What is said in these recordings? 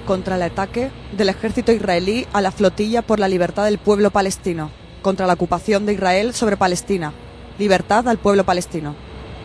contra el ataque del ejército israelí a la flotilla por la libertad del pueblo palestino, contra la ocupación de Israel sobre Palestina. Libertad al pueblo palestino.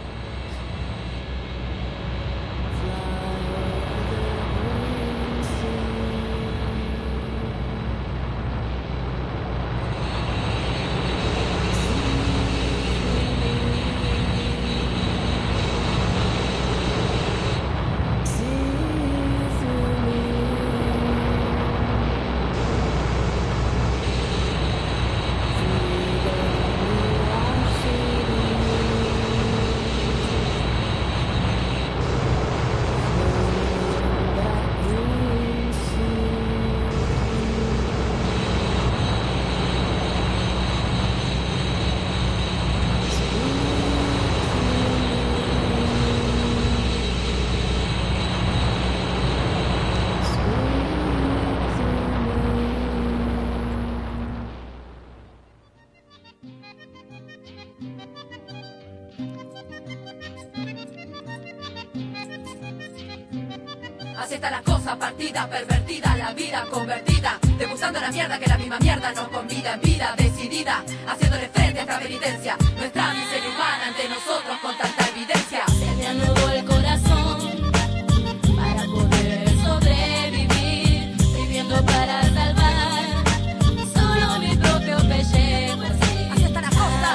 Así está la cosa, partida, pervertida, la vida convertida, degustando la mierda que la misma mierda nos convida en vida decidida, haciéndole frente a esta penitencia, nuestra miseria humana ante nosotros con tanta evidencia. Se me anudó el corazón para poder sobrevivir, viviendo para salvar solo mi propio pellejo. Así está la cosa.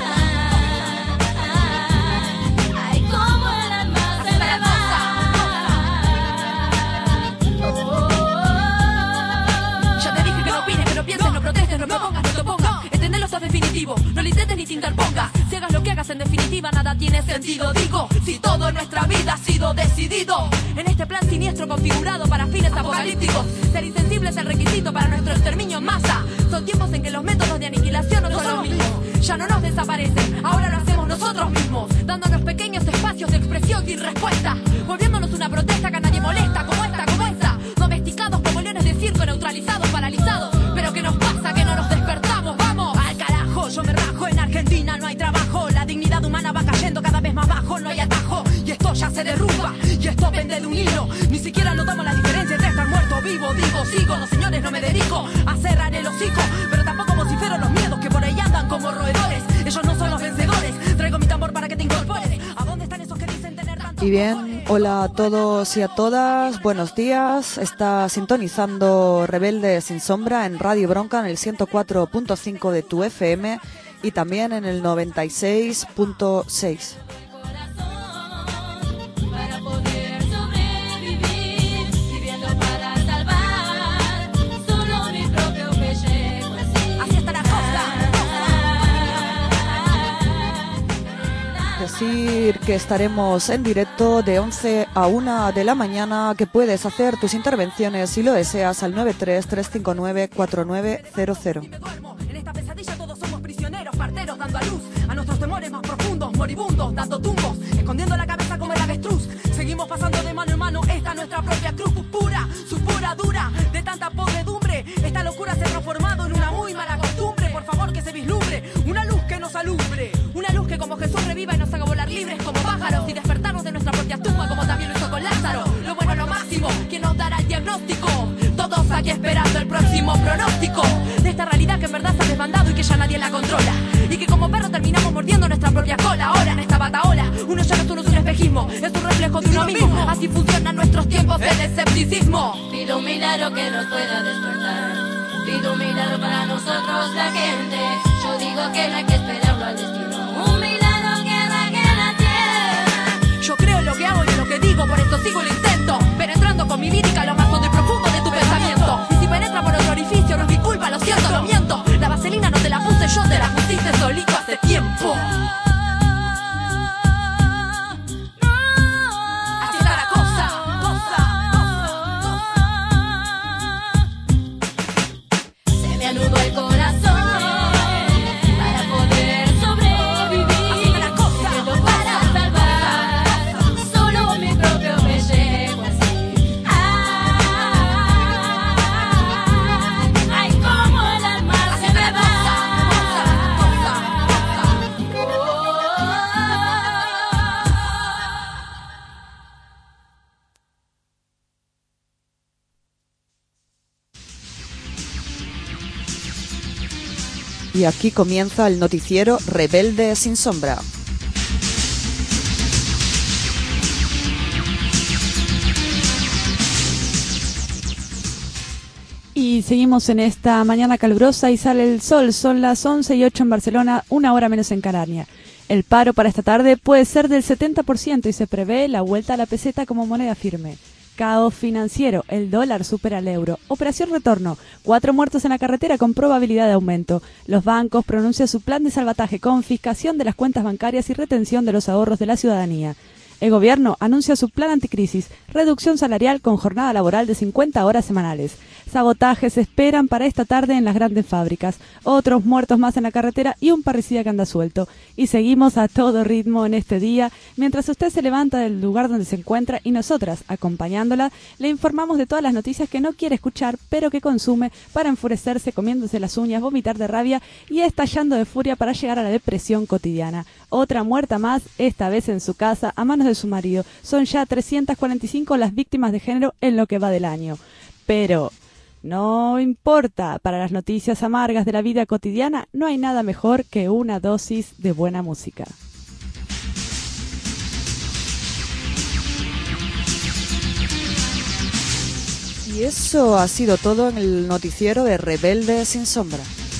Ay, cómo eran más de verdad. Ya te dije que no opines, que no pienses, no protestes, no propongas, no te opongas. Entenderlo es definitivo, no lo intentes ni te interpongas. Si hagas lo que hagas, en definitiva nada tiene sentido. Digo, si todo en nuestra vida ha sido decidido en este plan siniestro configurado para fines apocalípticos, ser insensible es el requisito para nuestro exterminio en masa. Son tiempos en que los métodos de aniquilación no son los mismos. Ya no nos desaparecen, ahora lo hacemos nosotros mismos, dándonos pequeños espacios de expresión sin respuesta, volviéndonos una protesta que a nadie molesta, como esta, domesticados como leones de circo, neutralizados, paralizados. Pero ¿qué nos pasa? Que no nos despertamos, vamos al carajo, yo me rajo, en Argentina no hay trabajo, la dignidad humana va cayendo cada vez más bajo, no hay atajo, y esto ya se derrumba, y esto pende de un hilo, ni siquiera notamos la diferencia entre estar muerto o vivo, digo, sigo, no señores, no me dedico a cerrar el hocico, pero tampoco vocifero los miedos que por ahí andan como roedores, ellos no son los vencedores, traigo mi tambor para que te incorpores, ¿a dónde están esos que dicen tener tanto? Y bien, hola a todos y a todas, buenos días. Está sintonizando Rebelde Sin Sombra en Radio Bronca en el 104.5 de tu FM y también en el 96.6. Para poder sobrevivir, viviendo para salvar solo mi propio pellejo. Así está la cosa. Decir que estaremos en directo de 11 a 1 de la mañana, que puedes hacer tus intervenciones si lo deseas al 93-359-4900. En esta pesadilla todos somos prisioneros, parteros dando a luz a nuestros temores más profundos, moribundos, dando tumbos, escondiendo la cabeza como el avestruz. Seguimos pasando de mano en mano esta nuestra propia cruz pura, su pura dura, de tanta podredumbre. Esta locura se ha transformado en una muy mala costumbre. Por favor que se vislumbre una luz que nos alumbre, una luz que como Jesús reviva y nos haga volar libres como pájaros y despertarnos de nuestra propia tumba como también lo hizo con Lázaro. Lo bueno, lo máximo, que nos dará el diagnóstico. Todos aquí esperando el próximo pronóstico de esta realidad que en verdad se ha desbandado y que ya nadie la controla. Y que como perro terminamos mordiendo nuestra propia cola. Ahora en esta bataola, uno ya no es un espejismo, es un reflejo de uno mismo. Así funcionan nuestros tiempos del escepticismo. Pido un milagro que nos pueda despertar. Pido un milagro para nosotros la gente. Yo digo que no hay que esperarlo al destino. Un milagro que arranque la tierra. Yo creo en lo que hago y en lo que digo, por esto sigo el intento, penetrando con mi lírica lo más hondo y profundo de tu pensamiento. Y si penetra por otro orificio no es mi culpa, lo siento, lo miento. La vaselina no te la puse yo, te la pusiste solito hace tiempo. Así está la cosa. Se me anudó el corazón para poder sobrevivir. Así está la cosa. Viviendo para salvar solo mi propio pellejo. Así. y aquí comienza el noticiero Rebelde sin Sombra. Y seguimos en esta mañana calurosa y sale el sol. Son las 11:08 en Barcelona, 1 hora menos en Canarias. El paro para esta tarde puede ser del 70% y se prevé la vuelta a la peseta como moneda firme. Caos financiero, el dólar supera el euro. Operación retorno, 4 muertos en la carretera con probabilidad de aumento. Los bancos pronuncian su plan de salvataje, confiscación de las cuentas bancarias y retención de los ahorros de la ciudadanía. El gobierno anuncia su plan anticrisis, reducción salarial con jornada laboral de 50 horas semanales. Sabotajes se esperan para esta tarde en las grandes fábricas, otros muertos más en la carretera y un parricida que anda suelto. Y seguimos a todo ritmo en este día, mientras usted se levanta del lugar donde se encuentra y nosotras, acompañándola, le informamos de todas las noticias que no quiere escuchar, pero que consume para enfurecerse, comiéndose las uñas, vomitar de rabia y estallando de furia para llegar a la depresión cotidiana. Otra muerta más, esta vez en su casa, a manos de su marido. Son ya 345 las víctimas de género en lo que va del año. Pero no importa, para las noticias amargas de la vida cotidiana no hay nada mejor que una dosis de buena música. Y eso ha sido todo en el noticiero de Rebelde sin Sombra.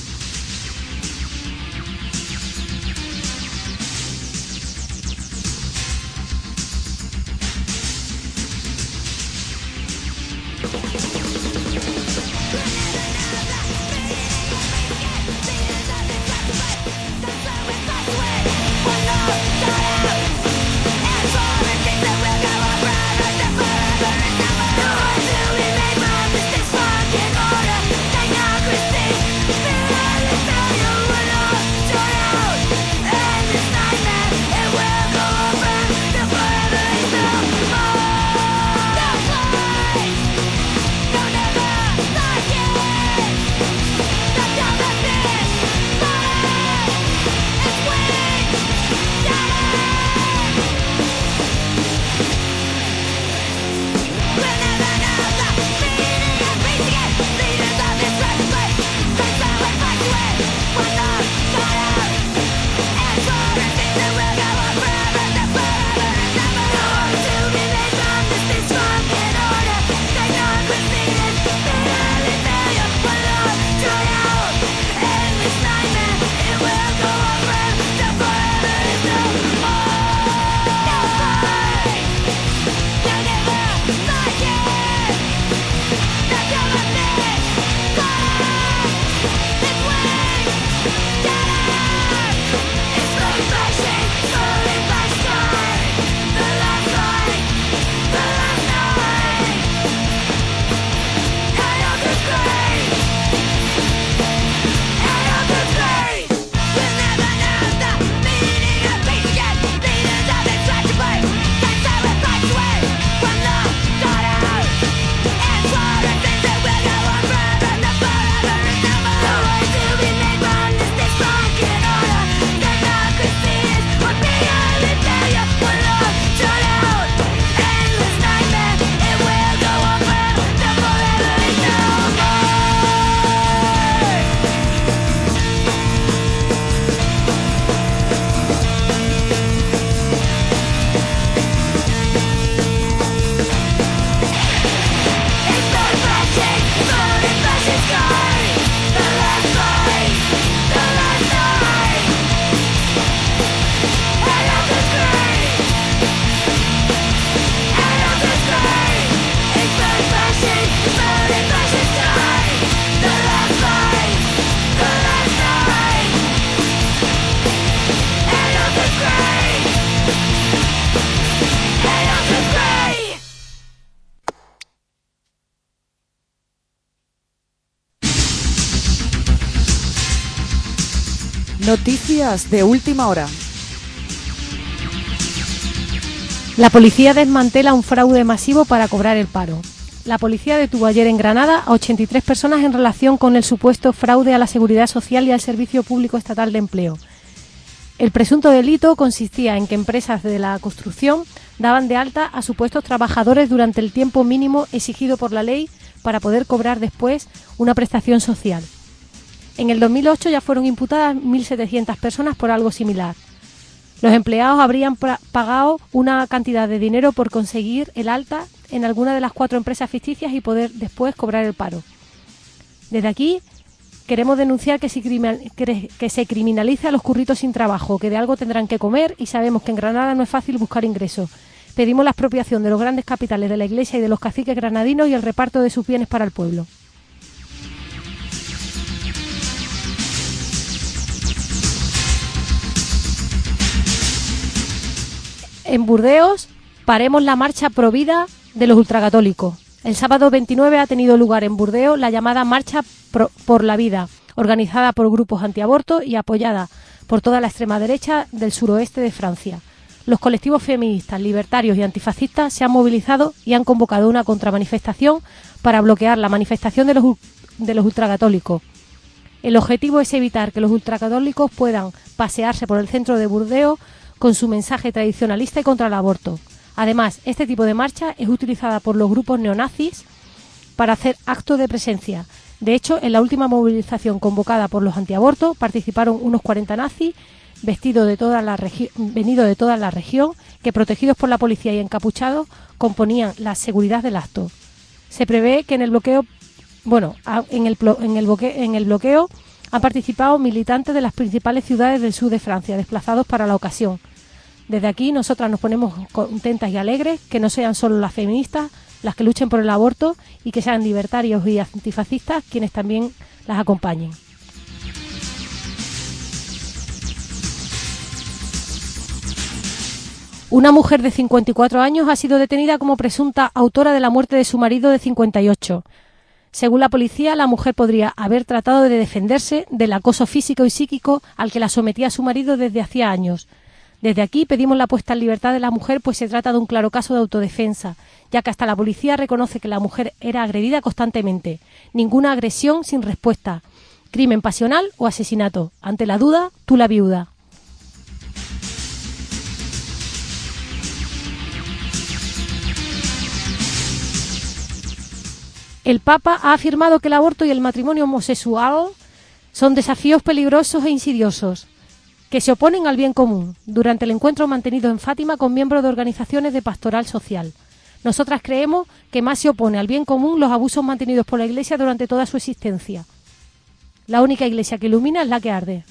Noticias de última hora. La policía desmantela un fraude masivo para cobrar el paro. La policía detuvo ayer en Granada a 83 personas en relación con el supuesto fraude a la Seguridad Social y al Servicio Público Estatal de Empleo. El presunto delito consistía en que empresas de la construcción daban de alta a supuestos trabajadores durante el tiempo mínimo exigido por la ley para poder cobrar después una prestación social. En el 2008 ya fueron imputadas 1.700 personas por algo similar. Los empleados habrían pagado una cantidad de dinero por conseguir el alta en alguna de las 4 empresas ficticias y poder después cobrar el paro. Desde aquí queremos denunciar que se criminalice a los curritos sin trabajo, que de algo tendrán que comer, y sabemos que en Granada no es fácil buscar ingresos. Pedimos la expropiación de los grandes capitales de la Iglesia y de los caciques granadinos y el reparto de sus bienes para el pueblo. En Burdeos, paremos la marcha pro vida de los ultracatólicos. El sábado 29 ha tenido lugar en Burdeos la llamada Marcha por la Vida, organizada por grupos antiaborto y apoyada por toda la extrema derecha del suroeste de Francia. Los colectivos feministas, libertarios y antifascistas se han movilizado y han convocado una contramanifestación para bloquear la manifestación de los ultracatólicos. El objetivo es evitar que los ultracatólicos puedan pasearse por el centro de Burdeos con su mensaje tradicionalista y contra el aborto. Además, este tipo de marcha es utilizada por los grupos neonazis para hacer actos de presencia. De hecho, en la última movilización convocada por los antiabortos participaron unos 40 nazis venidos de toda la región, que protegidos por la policía y encapuchados componían la seguridad del acto. Se prevé que en el bloqueo han participado militantes de las principales ciudades del sur de Francia, desplazados para la ocasión. Desde aquí nosotras nos ponemos contentas y alegres que no sean solo las feministas las que luchen por el aborto y que sean libertarios y antifascistas quienes también las acompañen. Una mujer de 54 años ha sido detenida como presunta autora de la muerte de su marido de 58. Según la policía, la mujer podría haber tratado de defenderse del acoso físico y psíquico al que la sometía su marido desde hacía años. Desde aquí pedimos la puesta en libertad de la mujer, pues se trata de un claro caso de autodefensa, ya que hasta la policía reconoce que la mujer era agredida constantemente. Ninguna agresión sin respuesta. Crimen pasional o asesinato. Ante la duda, tú la viuda. El Papa ha afirmado que el aborto y el matrimonio homosexual son desafíos peligrosos e insidiosos que se oponen al bien común, durante el encuentro mantenido en Fátima con miembros de organizaciones de pastoral social. Nosotras creemos que más se opone al bien común los abusos mantenidos por la Iglesia durante toda su existencia. La única Iglesia que ilumina es la que arde.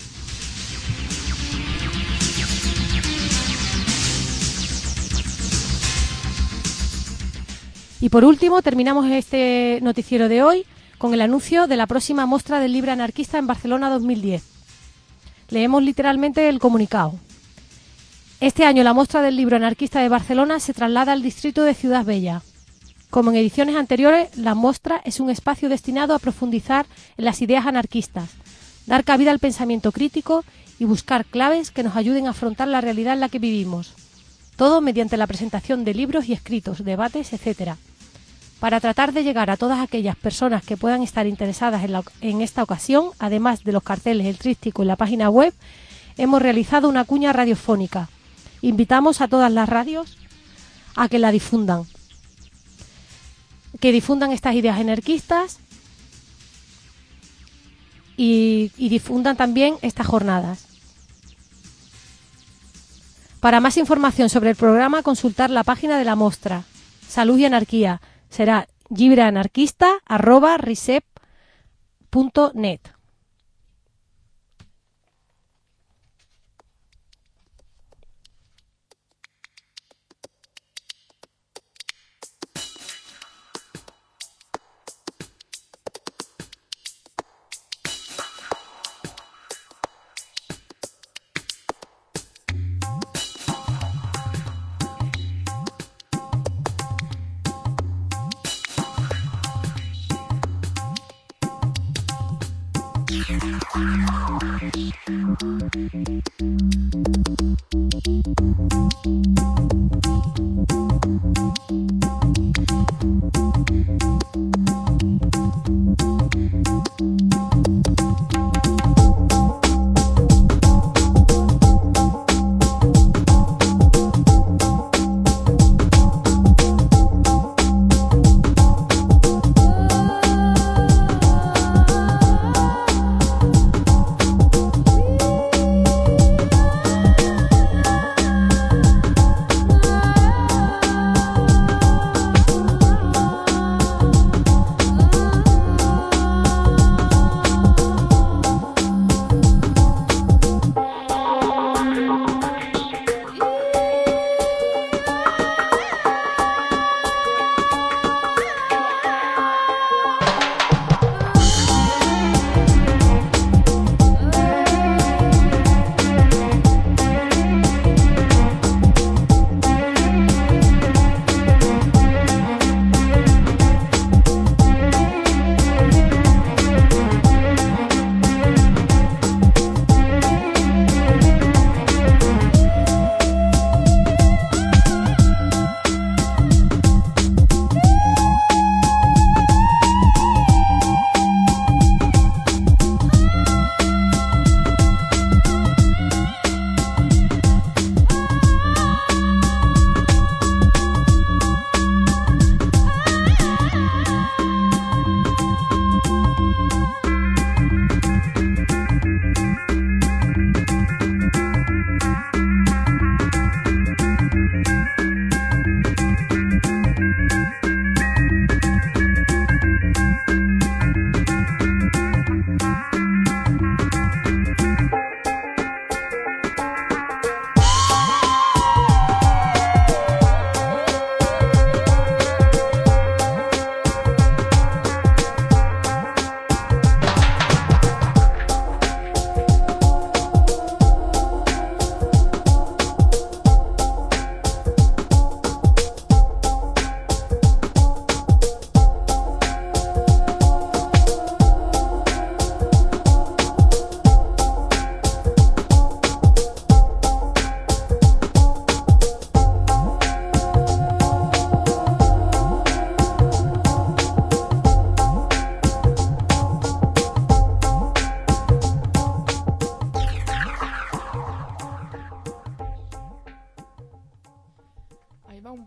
Y por último, terminamos este noticiero de hoy con el anuncio de la próxima Mostra del Libro Anarquista en Barcelona 2010. Leemos literalmente el comunicado. Este año la Mostra del Libro Anarquista de Barcelona se traslada al distrito de Ciudad Bella. Como en ediciones anteriores, la Mostra es un espacio destinado a profundizar en las ideas anarquistas, dar cabida al pensamiento crítico y buscar claves que nos ayuden a afrontar la realidad en la que vivimos. Todo mediante la presentación de libros y escritos, debates, etc. Para tratar de llegar a todas aquellas personas que puedan estar interesadas en esta ocasión, además de los carteles, el tríptico y la página web, hemos realizado una cuña radiofónica. Invitamos a todas las radios a que la difundan, que difundan estas ideas anarquistas y difundan también estas jornadas. Para más información sobre el programa, consultar la página de la Mostra. Salud y Anarquía. Será llibreanarquista@risep.net.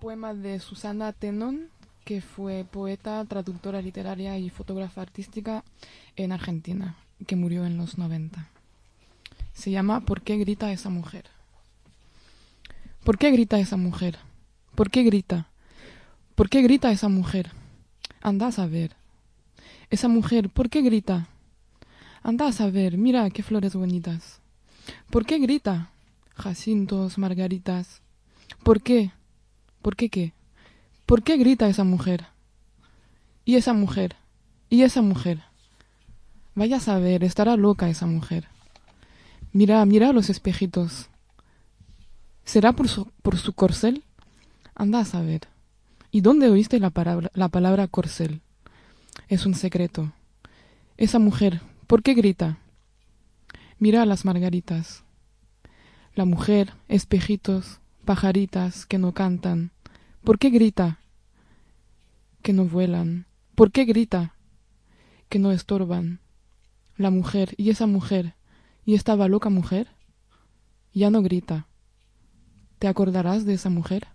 poema de Susana Tenón, que fue poeta, traductora literaria y fotógrafa artística en Argentina, que murió en los 90. Se llama ¿Por qué grita esa mujer? ¿Por qué grita esa mujer? ¿Por qué grita? ¿Por qué grita esa mujer? Anda a saber. Esa mujer, ¿por qué grita? Anda a saber, mira qué flores bonitas. ¿Por qué grita? Jacintos, margaritas. ¿Por qué? ¿Por qué qué? ¿Por qué grita esa mujer? ¿Y esa mujer? ¿Y esa mujer? Vaya a saber, estará loca esa mujer. Mira, mira los espejitos. ¿Será por su corcel? Anda a saber. ¿Y dónde oíste la palabra corcel? Es un secreto. Esa mujer, ¿por qué grita? Mira las margaritas. La mujer, espejitos, pajaritas que no cantan. ¿Por qué grita? Que no vuelan. ¿Por qué grita? Que no estorban. La mujer, y esa mujer, y estaba loca mujer, ya no grita. ¿Te acordarás de esa mujer?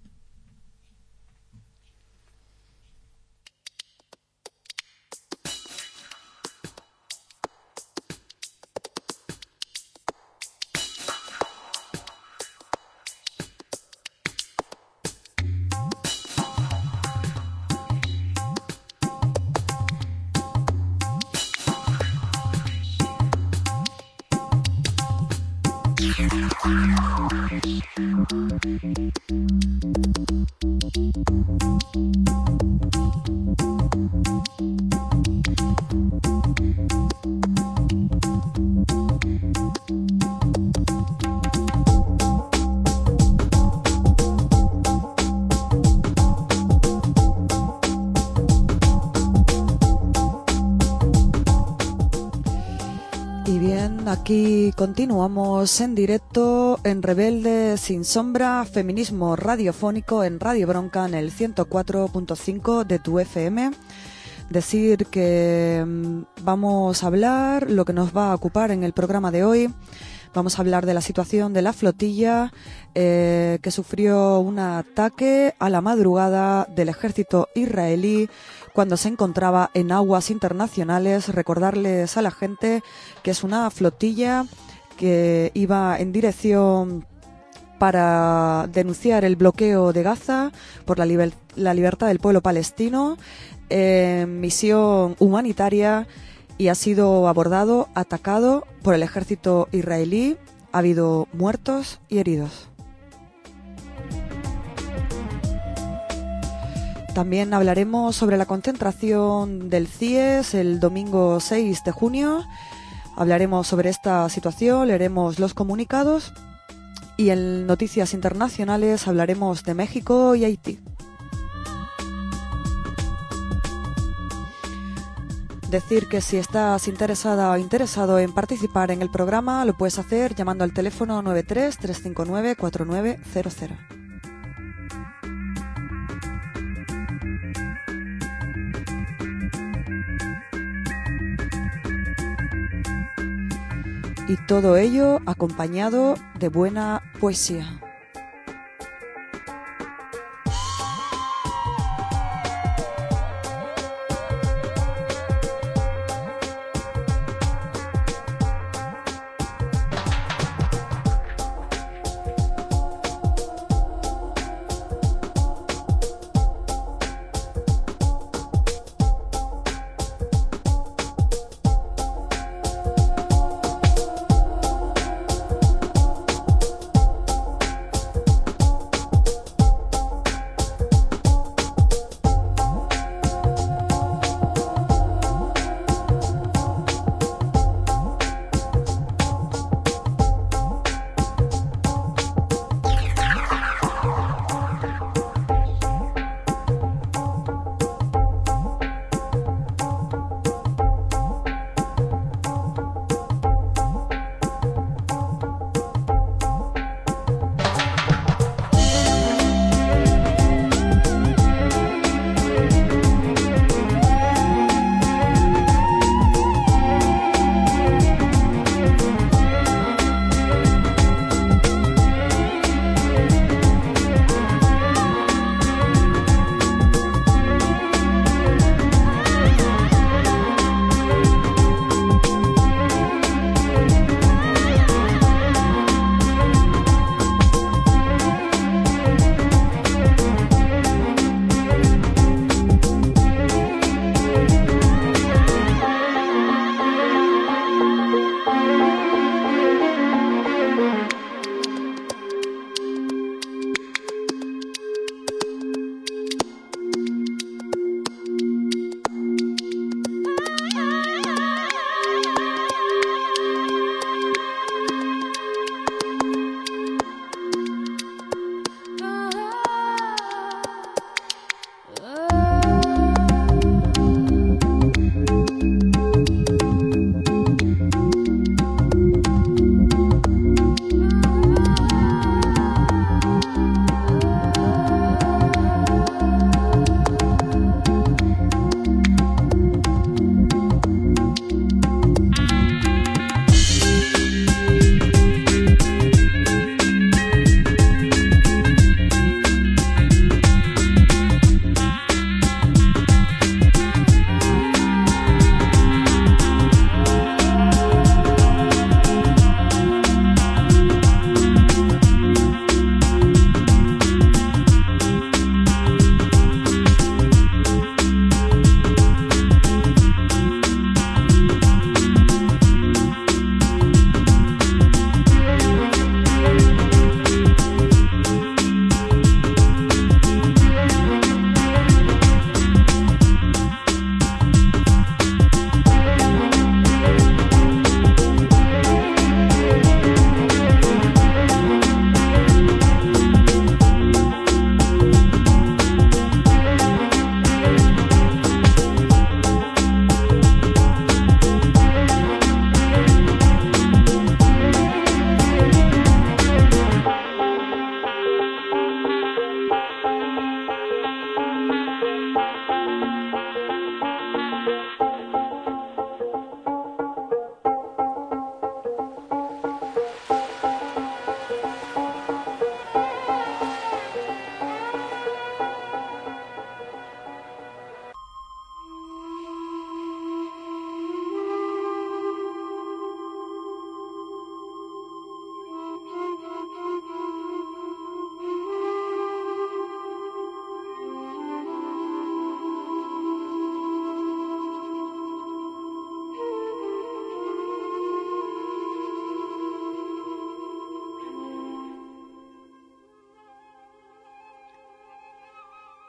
Aquí continuamos en directo en Rebelde Sin Sombra, feminismo radiofónico en Radio Bronca en el 104.5 de tu FM. Decir que vamos a hablar lo que nos va a ocupar en el programa de hoy. Vamos a hablar de la situación de la flotilla que sufrió un ataque a la madrugada del ejército israelí cuando se encontraba en aguas internacionales. Recordarles a la gente que es una flotilla que iba en dirección para denunciar el bloqueo de Gaza por la libertad del pueblo palestino, misión humanitaria, y ha sido abordado, atacado por el ejército israelí. Ha habido muertos y heridos. También hablaremos sobre la concentración del CIES el domingo 6 de junio. Hablaremos sobre esta situación, leeremos los comunicados y en noticias internacionales hablaremos de México y Haití. Decir que si estás interesada o interesado en participar en el programa, lo puedes hacer llamando al teléfono 93 359 4900. Y todo ello acompañado de buena poesía.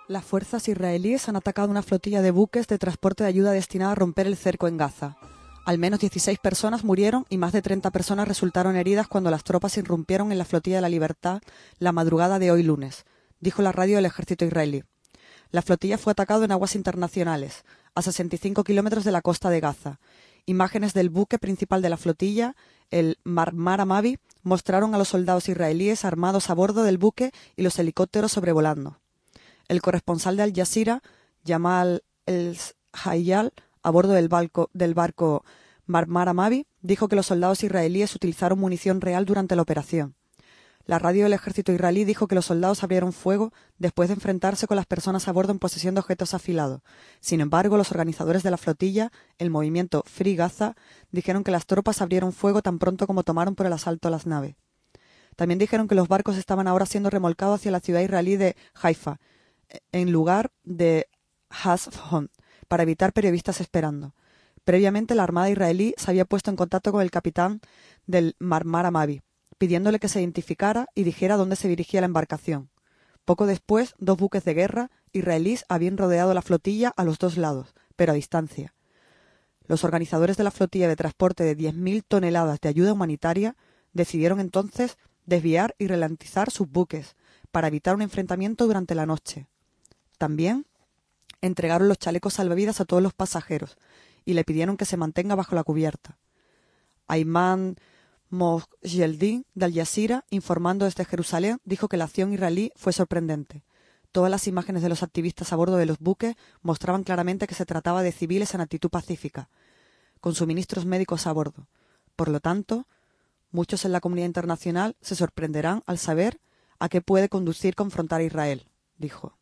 Las fuerzas israelíes han atacado una flotilla de buques de transporte de ayuda destinada a romper el cerco en Gaza. Al menos 16 personas murieron y más de 30 personas resultaron heridas cuando las tropas irrumpieron en la flotilla de la Libertad la madrugada de hoy lunes, dijo la radio del ejército israelí. La flotilla fue atacada en aguas internacionales, a 65 kilómetros de la costa de Gaza. Imágenes del buque principal de la flotilla, el Marmara Mavi, mostraron a los soldados israelíes armados a bordo del buque y los helicópteros sobrevolando. El corresponsal de Al Jazeera, Jamal El-Hayal, a bordo del barco Marmara Mavi, dijo que los soldados israelíes utilizaron munición real durante la operación. La radio del ejército israelí dijo que los soldados abrieron fuego después de enfrentarse con las personas a bordo en posesión de objetos afilados. Sin embargo, los organizadores de la flotilla, el movimiento Free Gaza, dijeron que las tropas abrieron fuego tan pronto como tomaron por el asalto a las naves. También dijeron que los barcos estaban ahora siendo remolcados hacia la ciudad israelí de Haifa, en lugar de Hasfon, para evitar periodistas esperando. Previamente, la Armada israelí se había puesto en contacto con el capitán del Marmara Mavi, pidiéndole que se identificara y dijera dónde se dirigía la embarcación. Poco después, 2 buques de guerra israelíes habían rodeado la flotilla a los 2 lados, pero a distancia. Los organizadores de la flotilla de transporte de 10.000 toneladas de ayuda humanitaria decidieron entonces desviar y ralentizar sus buques para evitar un enfrentamiento durante la noche. También entregaron los chalecos salvavidas a todos los pasajeros y le pidieron que se mantenga bajo la cubierta. Ayman Mojyeldin de Al Jazeera, informando desde Jerusalén, dijo que la acción israelí fue sorprendente. Todas las imágenes de los activistas a bordo de los buques mostraban claramente que se trataba de civiles en actitud pacífica, con suministros médicos a bordo. Por lo tanto, muchos en la comunidad internacional se sorprenderán al saber a qué puede conducir confrontar a Israel, dijo.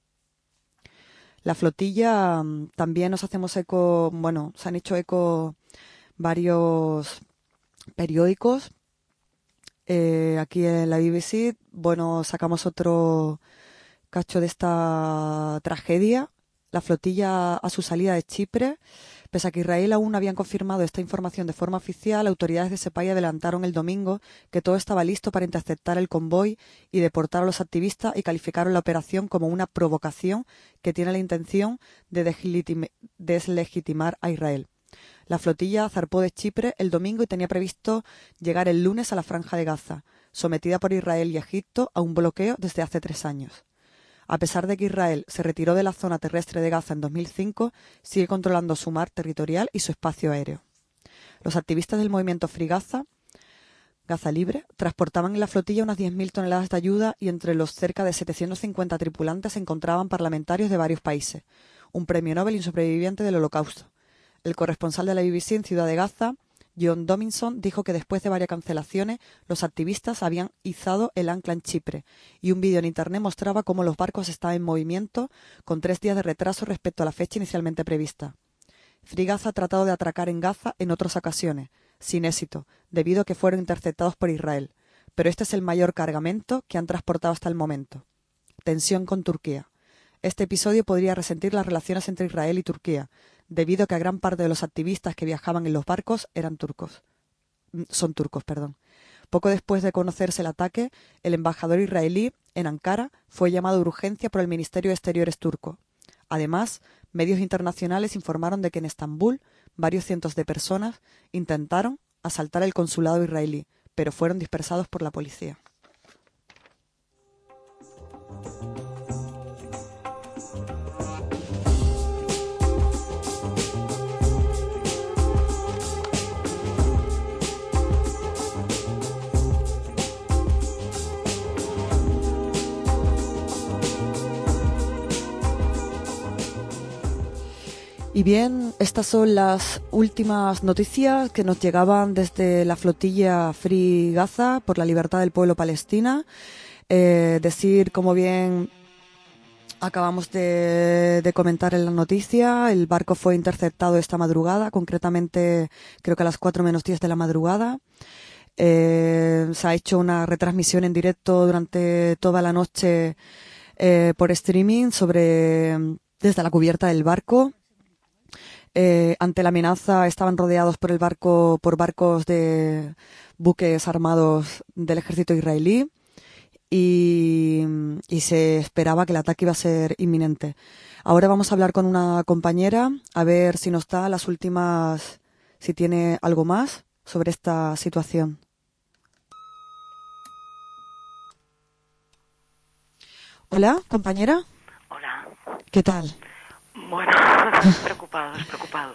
La flotilla también nos hacemos eco, se han hecho eco varios periódicos. Aquí en la BBC, sacamos otro cacho de esta tragedia. La flotilla a su salida de Chipre, pese a que Israel aún no habían confirmado esta información de forma oficial, autoridades de ese país adelantaron el domingo que todo estaba listo para interceptar el convoy y deportar a los activistas y calificaron la operación como una provocación que tiene la intención de deslegitimar a Israel. La flotilla zarpó de Chipre el domingo y tenía previsto llegar el lunes a la Franja de Gaza, sometida por Israel y Egipto a un bloqueo desde hace 3 años. A pesar de que Israel se retiró de la zona terrestre de Gaza en 2005, sigue controlando su mar territorial y su espacio aéreo. Los activistas del movimiento Free Gaza, Gaza Libre, transportaban en la flotilla unas 10.000 toneladas de ayuda y entre los cerca de 750 tripulantes se encontraban parlamentarios de varios países, un premio Nobel y un sobreviviente del Holocausto. El corresponsal de la BBC en Ciudad de Gaza, John Dominson, dijo que después de varias cancelaciones, los activistas habían izado el ancla en Chipre y un vídeo en Internet mostraba cómo los barcos estaban en movimiento con 3 días de retraso respecto a la fecha inicialmente prevista. Free Gaza ha tratado de atracar en Gaza en otras ocasiones, sin éxito, debido a que fueron interceptados por Israel, pero este es el mayor cargamento que han transportado hasta el momento. Tensión con Turquía. Este episodio podría resentir las relaciones entre Israel y Turquía, debido a que gran parte de los activistas que viajaban en los barcos son turcos. Poco después de conocerse el ataque, el embajador israelí en Ankara fue llamado de urgencia por el Ministerio de Exteriores turco. Además, medios internacionales informaron de que en Estambul varios cientos de personas intentaron asaltar el consulado israelí, pero fueron dispersados por la policía. Y bien, estas son las últimas noticias que nos llegaban desde la flotilla Free Gaza por la libertad del pueblo palestina. Decir, como bien acabamos de comentar en la noticia, el barco fue interceptado esta madrugada, concretamente creo que a las 4:10 de la madrugada. Se ha hecho una retransmisión en directo durante toda la noche por streaming desde la cubierta del barco. Ante la amenaza estaban rodeados por barcos de buques armados del ejército israelí y se esperaba que el ataque iba a ser inminente. Ahora vamos a hablar con una compañera a ver si nos da las últimas, si tiene algo más sobre esta situación. Hola, compañera. Hola. ¿Qué tal? Bueno, preocupados.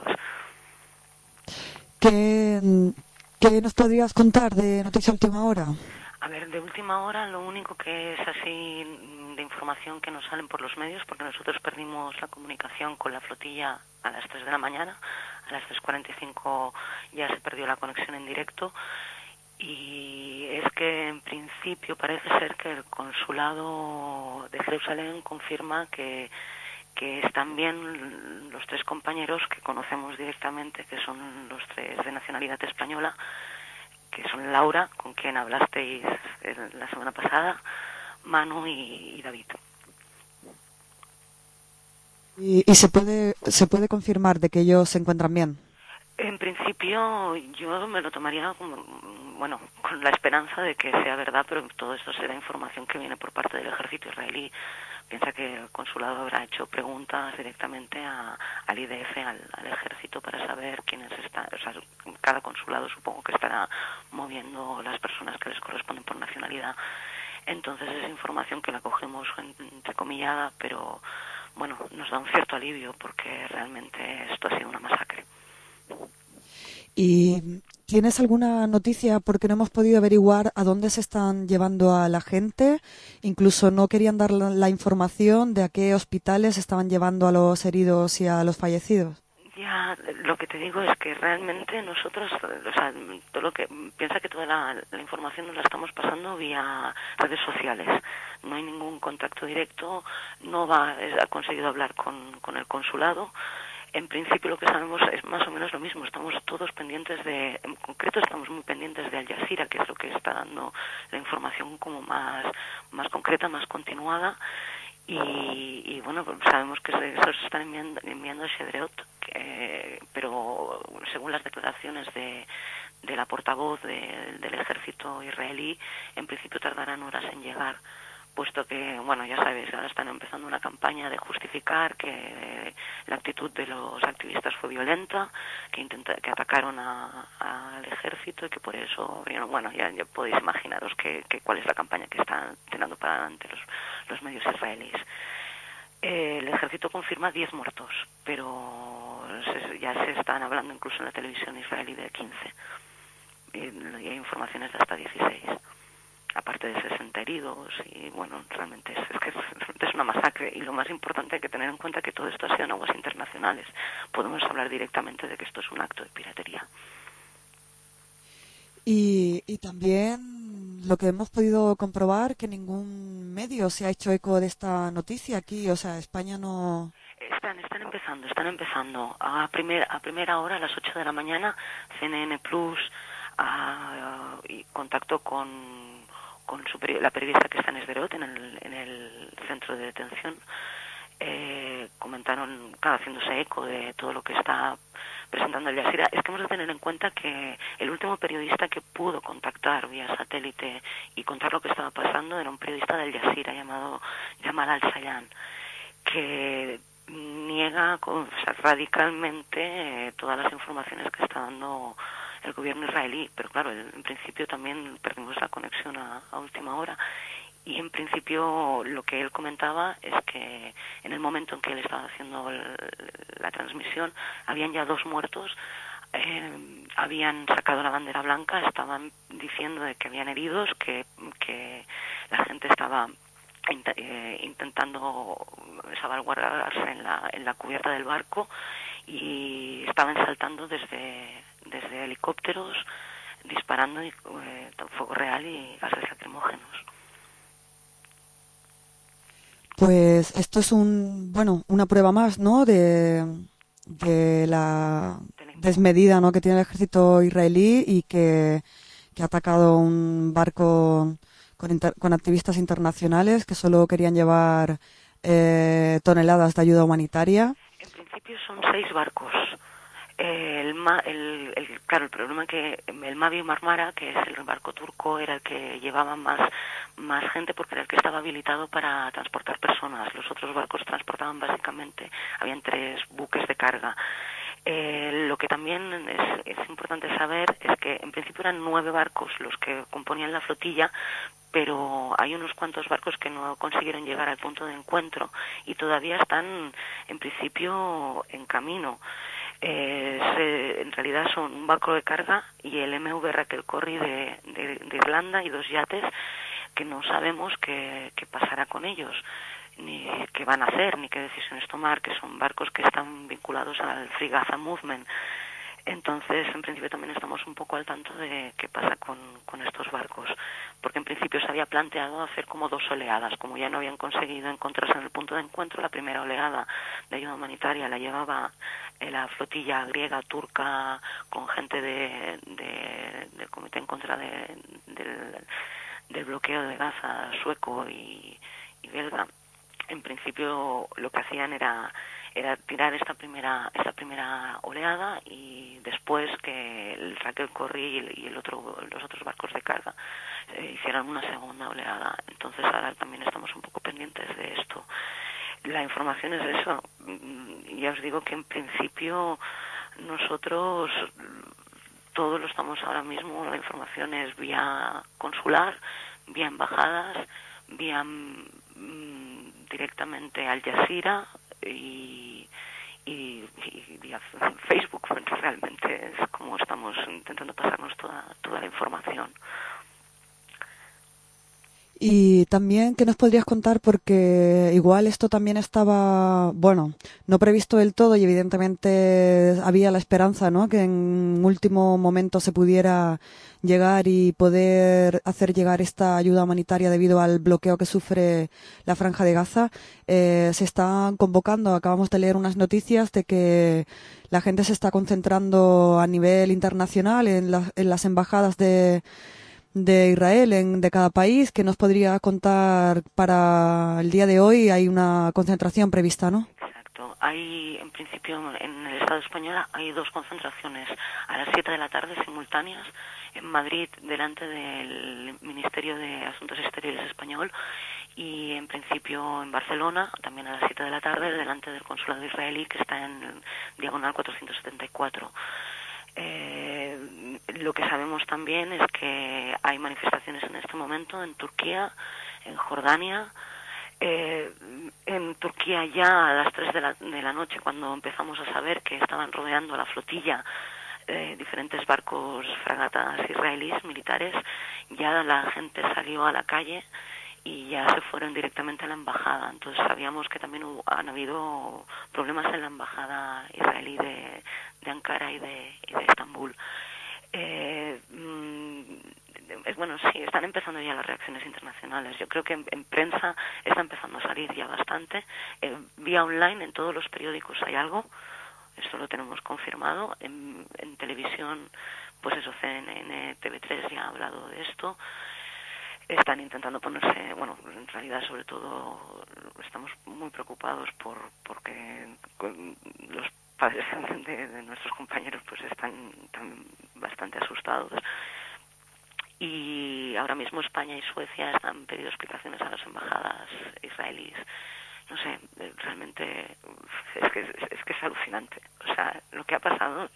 ¿Qué nos podrías contar de Noticia Última Hora? A ver, de última hora, lo único que es así de información que nos salen por los medios, porque nosotros perdimos la comunicación con la flotilla a las 3 de la mañana, a las 3:45 ya se perdió la conexión en directo, y es que en principio parece ser que el consulado de Jerusalén confirma que están bien los 3 compañeros que conocemos directamente, que son los 3 de nacionalidad española, que son Laura, con quien hablasteis la semana pasada, Manu y David. ¿Y se puede confirmar de que ellos se encuentran bien? En principio yo me lo tomaría como, bueno, con la esperanza de que sea verdad, pero todo esto será información que viene por parte del ejército israelí. Piensa que el consulado habrá hecho preguntas directamente al IDF, al ejército, para saber quiénes están. O sea, cada consulado supongo que estará moviendo las personas que les corresponden por nacionalidad. Entonces es información que la cogemos entrecomillada, pero bueno, nos da un cierto alivio porque realmente esto ha sido una masacre. ¿Y tienes alguna noticia? Porque no hemos podido averiguar a dónde se están llevando a la gente. Incluso no querían dar la información de a qué hospitales estaban llevando a los heridos y a los fallecidos. Ya, lo que te digo es que realmente nosotros, o sea, todo lo que piensa que toda la información nos la estamos pasando vía redes sociales. No hay ningún contacto directo, ha conseguido hablar con el consulado. En principio lo que sabemos es más o menos lo mismo. Estamos todos pendientes en concreto estamos muy pendientes de Al Jazeera, que es lo que está dando la información como más concreta, más continuada. Y bueno, pues sabemos que se están enviando a Sderot, pero según las declaraciones de la portavoz del ejército israelí, en principio tardarán horas en llegar, puesto que, bueno, ya sabes, ahora están empezando una campaña de justificar que la actitud de los activistas fue violenta, que atacaron al ejército y que por eso, bueno, ya podéis imaginaros cuál es la campaña que están tirando para adelante los medios israelíes. El ejército confirma 10 muertos, pero ya se están hablando incluso en la televisión israelí de 15. Y hay informaciones de hasta 16. Aparte de 60 heridos, y bueno, realmente es una masacre. Y lo más importante, hay que tener en cuenta que todo esto ha sido en aguas internacionales. Podemos hablar directamente de que esto es un acto de piratería. Y también lo que hemos podido comprobar, que ningún medio se ha hecho eco de esta noticia aquí, o sea, España no... Están empezando. A primera hora, a las 8 de la mañana, CNN Plus y contacto con la periodista que está en Sderot, en el centro de detención. Comentaron, claro, haciéndose eco de todo lo que está presentando Al Jazeera. Es que hemos de tener en cuenta que el último periodista que pudo contactar vía satélite y contar lo que estaba pasando era un periodista de Al Jazeera llamado Jamal Al-Sayan, que niega radicalmente todas las informaciones que está dando el gobierno israelí. Pero claro, en principio también perdimos la conexión a última hora. Y en principio lo que él comentaba es que en el momento en que él estaba haciendo la transmisión habían ya 2 muertos, habían sacado la bandera blanca, estaban diciendo de que habían heridos, que la gente estaba intentando salvaguardarse en la cubierta del barco, y estaban saltando desde helicópteros, disparando fuego real y gases lacrimógenos. Pues esto es una prueba más, ¿no?, de la desmedida, ¿no?, que tiene el ejército israelí, y que ha atacado un barco con activistas internacionales que solo querían llevar toneladas de ayuda humanitaria. En principio son 6 barcos. Claro, el problema es que el Mavi Marmara, que es el barco turco, era el que llevaba más gente porque era el que estaba habilitado para transportar personas. Los otros barcos transportaban básicamente, habían 3 buques de carga. Lo que también es importante saber es que en principio eran 9 barcos los que componían la flotilla, pero hay unos cuantos barcos que no consiguieron llegar al punto de encuentro y todavía están en principio en camino. En realidad son un barco de carga y el MV Raquel Corrie de Irlanda y 2 yates que no sabemos qué pasará con ellos, ni qué van a hacer, ni qué decisiones tomar, que son barcos que están vinculados al Free Gaza Movement. Entonces, en principio también estamos un poco al tanto de qué pasa con estos barcos, porque en principio se había planteado hacer como 2 oleadas, como ya no habían conseguido encontrarse en el punto de encuentro. La primera oleada de ayuda humanitaria la llevaba la flotilla griega, turca, con gente del Comité en contra del bloqueo de Gaza, sueco y belga. En principio lo que hacían era tirar esta primera oleada y después que el Raquel Corrie y los otros barcos de carga hicieran una segunda oleada. Entonces ahora también estamos un poco pendientes de esto. La información es eso. Ya os digo que en principio nosotros todo lo estamos ahora mismo, la información es vía consular, vía embajadas, vía directamente Al Jazeera y vía Facebook. Realmente es como estamos intentando pasarnos toda la información. Y también, ¿qué nos podrías contar? Porque igual esto también estaba, bueno, no previsto del todo y evidentemente había la esperanza, ¿no?, que en último momento se pudiera llegar y poder hacer llegar esta ayuda humanitaria debido al bloqueo que sufre la Franja de Gaza. Se están convocando, acabamos de leer unas noticias de que la gente se está concentrando a nivel internacional en las embajadas de Israel de cada país. Que nos podría contar para el día de hoy? Hay una concentración prevista, ¿no? Exacto. Hay, en principio, en el Estado español hay 2 concentraciones a las 7 de la tarde simultáneas en Madrid, delante del Ministerio de Asuntos Exteriores español, y en principio en Barcelona, también a las 7 de la tarde, delante del consulado israelí, que está en diagonal 474. Lo que sabemos también es que hay manifestaciones en este momento en Turquía, en Jordania. En Turquía ya a las 3 de la noche, cuando empezamos a saber que estaban rodeando la flotilla diferentes barcos, fragatas israelíes militares, ya la gente salió a la calle y ya se fueron directamente a la embajada. Entonces sabíamos que también han habido problemas en la embajada israelí de Ankara y de Estambul. Bueno, sí, están empezando ya las reacciones internacionales. Yo creo que en prensa está empezando a salir ya bastante. Vía online, en todos los periódicos hay algo. Esto lo tenemos confirmado. En televisión, pues eso, CNN, TV3 ya ha hablado de esto. Están intentando ponerse, bueno, en realidad sobre todo estamos muy preocupados porque los padres de nuestros compañeros pues están bastante asustados. Y ahora mismo España y Suecia han pedido explicaciones a las embajadas israelíes. No sé, realmente es que es alucinante. O sea, lo que ha pasado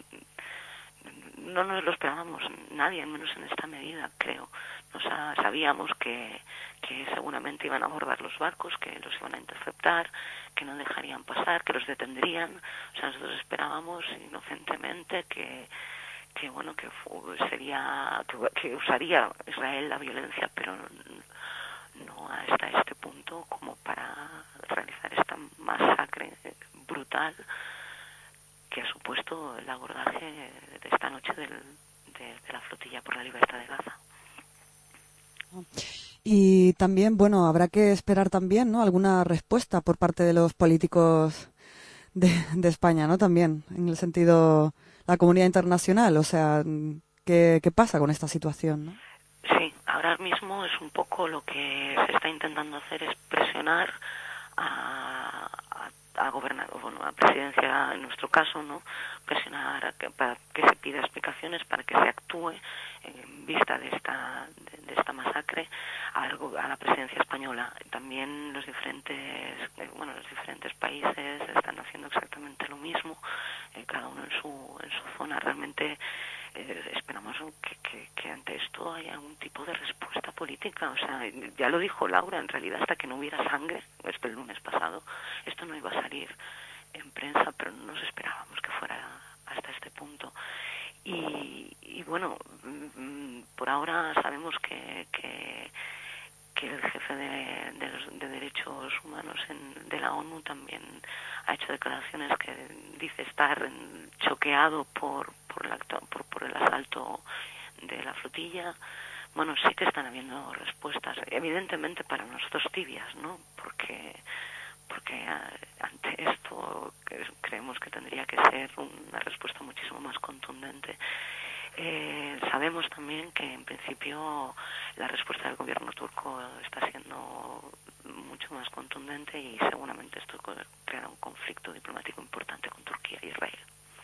no nos lo esperábamos nadie, al menos en esta medida, creo. Sabíamos que seguramente iban a abordar los barcos, que los iban a interceptar, que no dejarían pasar, que los detendrían. O sea, nosotros esperábamos inocentemente que usaría Israel la violencia, pero no hasta este punto como para realizar esta masacre brutal que ha supuesto el abordaje de esta noche de la flotilla por la libertad de Gaza. Y también, bueno, habrá que esperar también, ¿no?, alguna respuesta por parte de los políticos de España, ¿no?, también, en el sentido, la comunidad internacional. O sea, ¿qué pasa con esta situación, no? Sí, ahora mismo es un poco lo que se está intentando hacer, es presionar a la presidencia, en nuestro caso, ¿no? Presionar para que se pida explicaciones, para que se actúe en vista de esta masacre a la presidencia española. También los diferentes países están haciendo exactamente lo mismo, cada uno en su zona. Realmente esperamos que ante esto haya algún tipo de respuesta política. O sea, ya lo dijo Laura, en realidad hasta que no hubiera sangre, el lunes pasado, esto no iba a salir en prensa, pero no nos esperábamos que fuera hasta este punto. Y bueno, por ahora sabemos que el jefe de derechos humanos de la ONU también ha hecho declaraciones que dice estar choqueado por el asalto de la flotilla. Bueno, sí que están habiendo respuestas, evidentemente para nosotros tibias, ¿no? Porque ante esto creemos que tendría que ser una respuesta muchísimo más contundente. Sabemos también que en principio la respuesta del gobierno turco está siendo mucho más contundente y seguramente esto creará un conflicto diplomático importante con Turquía e Israel.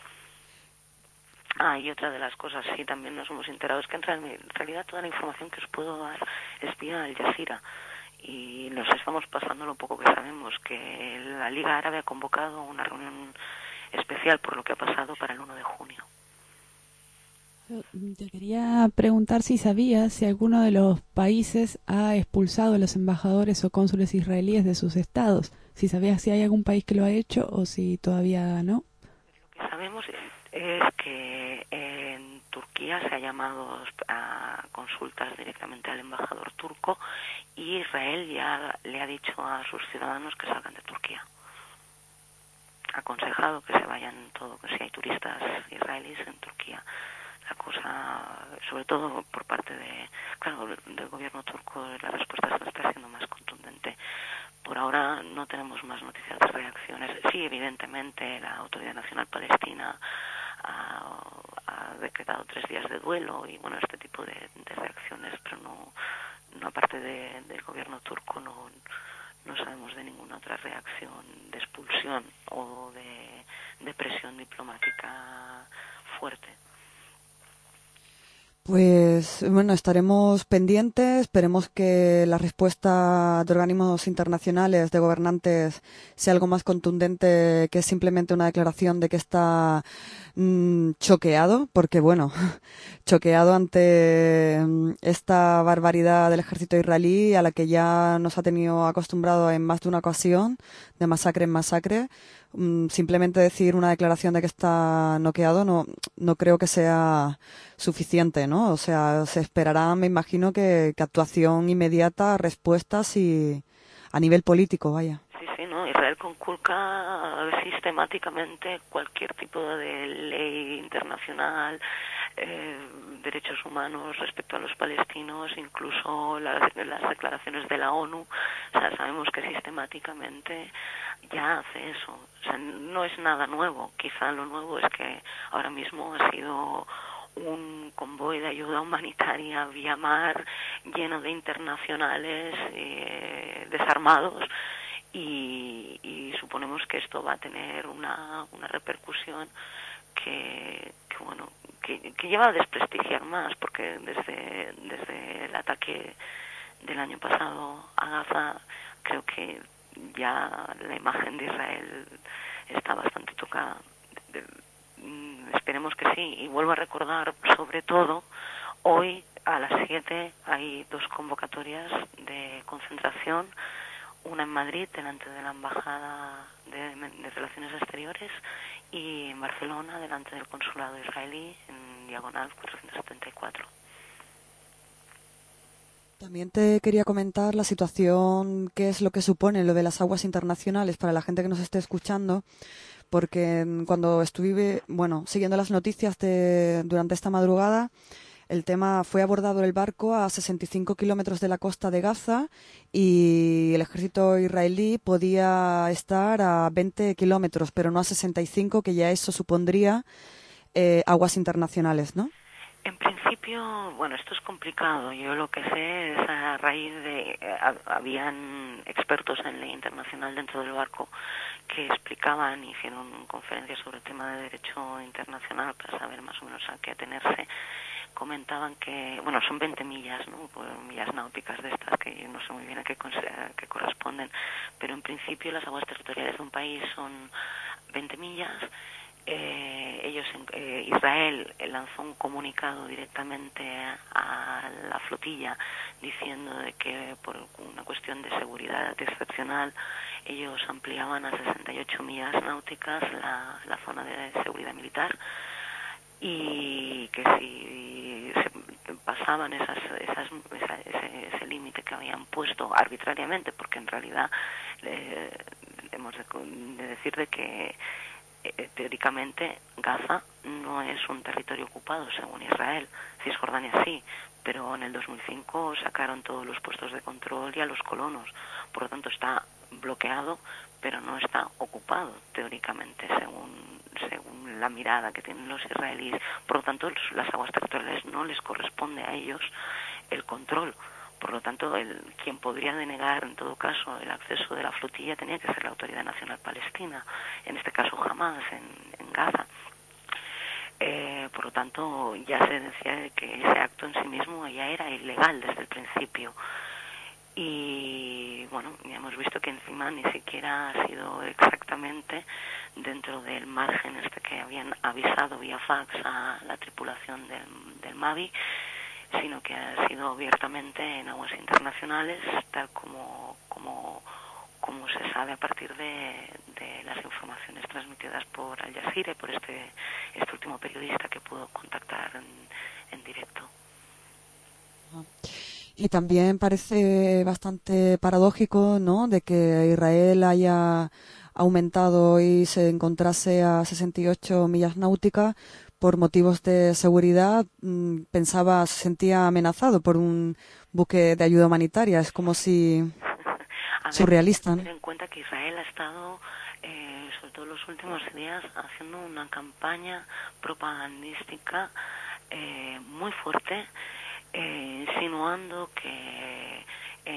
Y otra de las cosas, sí, también nos hemos enterado, es que en realidad toda la información que os puedo dar es vía Al Jazeera. Y nos estamos pasando lo poco que sabemos, que la Liga Árabe ha convocado una reunión especial por lo que ha pasado para el 1 de junio. Te quería preguntar si sabías si alguno de los países ha expulsado a los embajadores o cónsules israelíes de sus estados. Si sabías si hay algún país que lo ha hecho o si todavía no. Lo que sabemos es que en Turquía se ha llamado a consultas directamente al embajador turco y Israel ya le ha dicho a sus ciudadanos que salgan de Turquía. Ha aconsejado que se vayan si hay turistas israelíes en Turquía. La cosa, sobre todo por parte del gobierno turco, la respuesta está siendo más contundente. Por ahora no tenemos más noticias de reacciones. Sí, evidentemente la Autoridad Nacional Palestina ha decretado 3 días de duelo y bueno, este tipo de reacciones, pero no aparte del gobierno turco no sabemos de ninguna otra reacción de expulsión o de presión diplomática fuerte. Pues bueno, estaremos pendientes, esperemos que la respuesta de organismos internacionales, de gobernantes, sea algo más contundente que simplemente una declaración de que está choqueado, porque bueno, choqueado ante esta barbaridad del ejército israelí a la que ya nos ha tenido acostumbrado en más de una ocasión, de masacre en masacre. Simplemente decir una declaración de que está noqueado no creo que sea suficiente, ¿no? O sea, se esperará, me imagino, que actuación inmediata, respuestas y a nivel político, vaya. Sí, ¿no? Israel conculca sistemáticamente cualquier tipo de ley internacional, derechos humanos respecto a los palestinos, incluso las declaraciones de la ONU. O sea, sabemos que sistemáticamente ya hace eso. O sea, no es nada nuevo. Quizá lo nuevo es que ahora mismo ha sido un convoy de ayuda humanitaria vía mar lleno de internacionales desarmados y suponemos que esto va a tener una repercusión que lleva a desprestigiar más, porque desde el ataque del año pasado a Gaza creo que ya la imagen de Israel está bastante tocada. Esperemos que sí, y vuelvo a recordar, sobre todo, hoy a las 7 hay 2 convocatorias de concentración, una en Madrid, delante de la Embajada de Relaciones Exteriores, y en Barcelona, delante del Consulado Israelí, en diagonal 474. También te quería comentar la situación, qué es lo que supone lo de las aguas internacionales para la gente que nos esté escuchando, porque cuando estuve, siguiendo las noticias durante esta madrugada, el tema fue abordado el barco a 65 kilómetros de la costa de Gaza y el ejército israelí podía estar a 20 kilómetros, pero no a 65, que ya eso supondría aguas internacionales, ¿no? En principio principio, bueno, esto es complicado. Yo lo que sé es a raíz de... habían expertos en ley internacional dentro del barco que explicaban, hicieron conferencias sobre el tema de derecho internacional para saber más o menos a qué atenerse. Comentaban que, bueno, son 20 millas, ¿no? Millas náuticas de estas que yo no sé muy bien a qué corresponden, pero en principio las aguas territoriales de un país son 20 millas. Israel lanzó un comunicado directamente a la flotilla diciendo de que por una cuestión de seguridad excepcional ellos ampliaban a 68 millas náuticas la zona de seguridad militar, y que si se pasaban ese límite que habían puesto arbitrariamente, porque en realidad hemos de decir de que teóricamente Gaza no es un territorio ocupado según Israel, Cisjordania sí, pero en el 2005 sacaron todos los puestos de control y a los colonos, por lo tanto está bloqueado, pero no está ocupado teóricamente según la mirada que tienen los israelíes. Por lo tanto, las aguas territoriales no les corresponde a ellos el control. Por lo tanto, quien podría denegar en todo caso el acceso de la flotilla tenía que ser la Autoridad Nacional Palestina, en este caso Hamas en Gaza. Por lo tanto, ya se decía que ese acto en sí mismo ya era ilegal desde el principio. Y bueno, ya hemos visto que encima ni siquiera ha sido exactamente dentro del margen que habían avisado vía fax a la tripulación del Mavi, sino que ha sido abiertamente en aguas internacionales, tal como se sabe a partir de las informaciones transmitidas por Al Jazeera y por este último periodista que pudo contactar en directo. Y también parece bastante paradójico, ¿no?, de que Israel haya aumentado y se encontrase a 68 millas náuticas por motivos de seguridad. Se sentía amenazado por un buque de ayuda humanitaria. Es como si surrealista, ¿no? Tener en cuenta que Israel ha estado, sobre todo en los últimos días, haciendo una campaña propagandística muy fuerte, insinuando que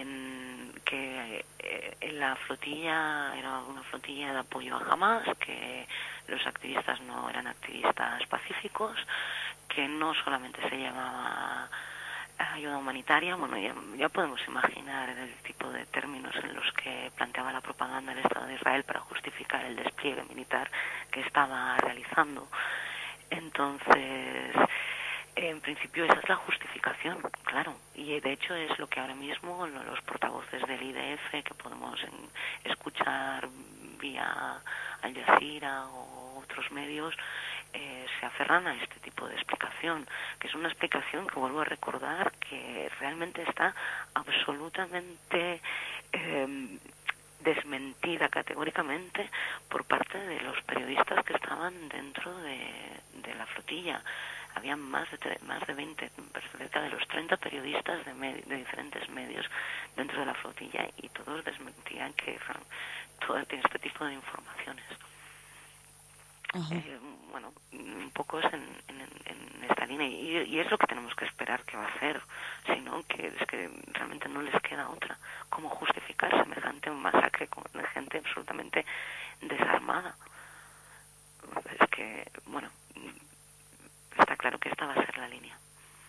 la flotilla era una flotilla de apoyo a Hamas, que los activistas no eran activistas pacíficos, que no solamente se llamaba ayuda humanitaria. Bueno, ya podemos imaginar el tipo de términos en los que planteaba la propaganda del Estado de Israel para justificar el despliegue militar que estaba realizando. Entonces, en principio esa es la justificación, claro, y de hecho es lo que ahora mismo los portavoces del IDF que podemos escuchar vía Al Jazeera o otros medios se aferran a este tipo de explicación, que es una explicación que vuelvo a recordar que realmente está absolutamente desmentida categóricamente por parte de los periodistas que estaban dentro de la flotilla. Había más de 20, cerca de los 30 periodistas de diferentes medios dentro de la flotilla, y todos desmentían que todo este tipo de informaciones. Bueno, un poco es en esta línea, y es lo que tenemos que esperar que va a hacer, sino que es que realmente no les queda otra. ¿Cómo justificar semejante masacre con gente absolutamente desarmada? Es que, bueno, está claro que esta va a ser la línea.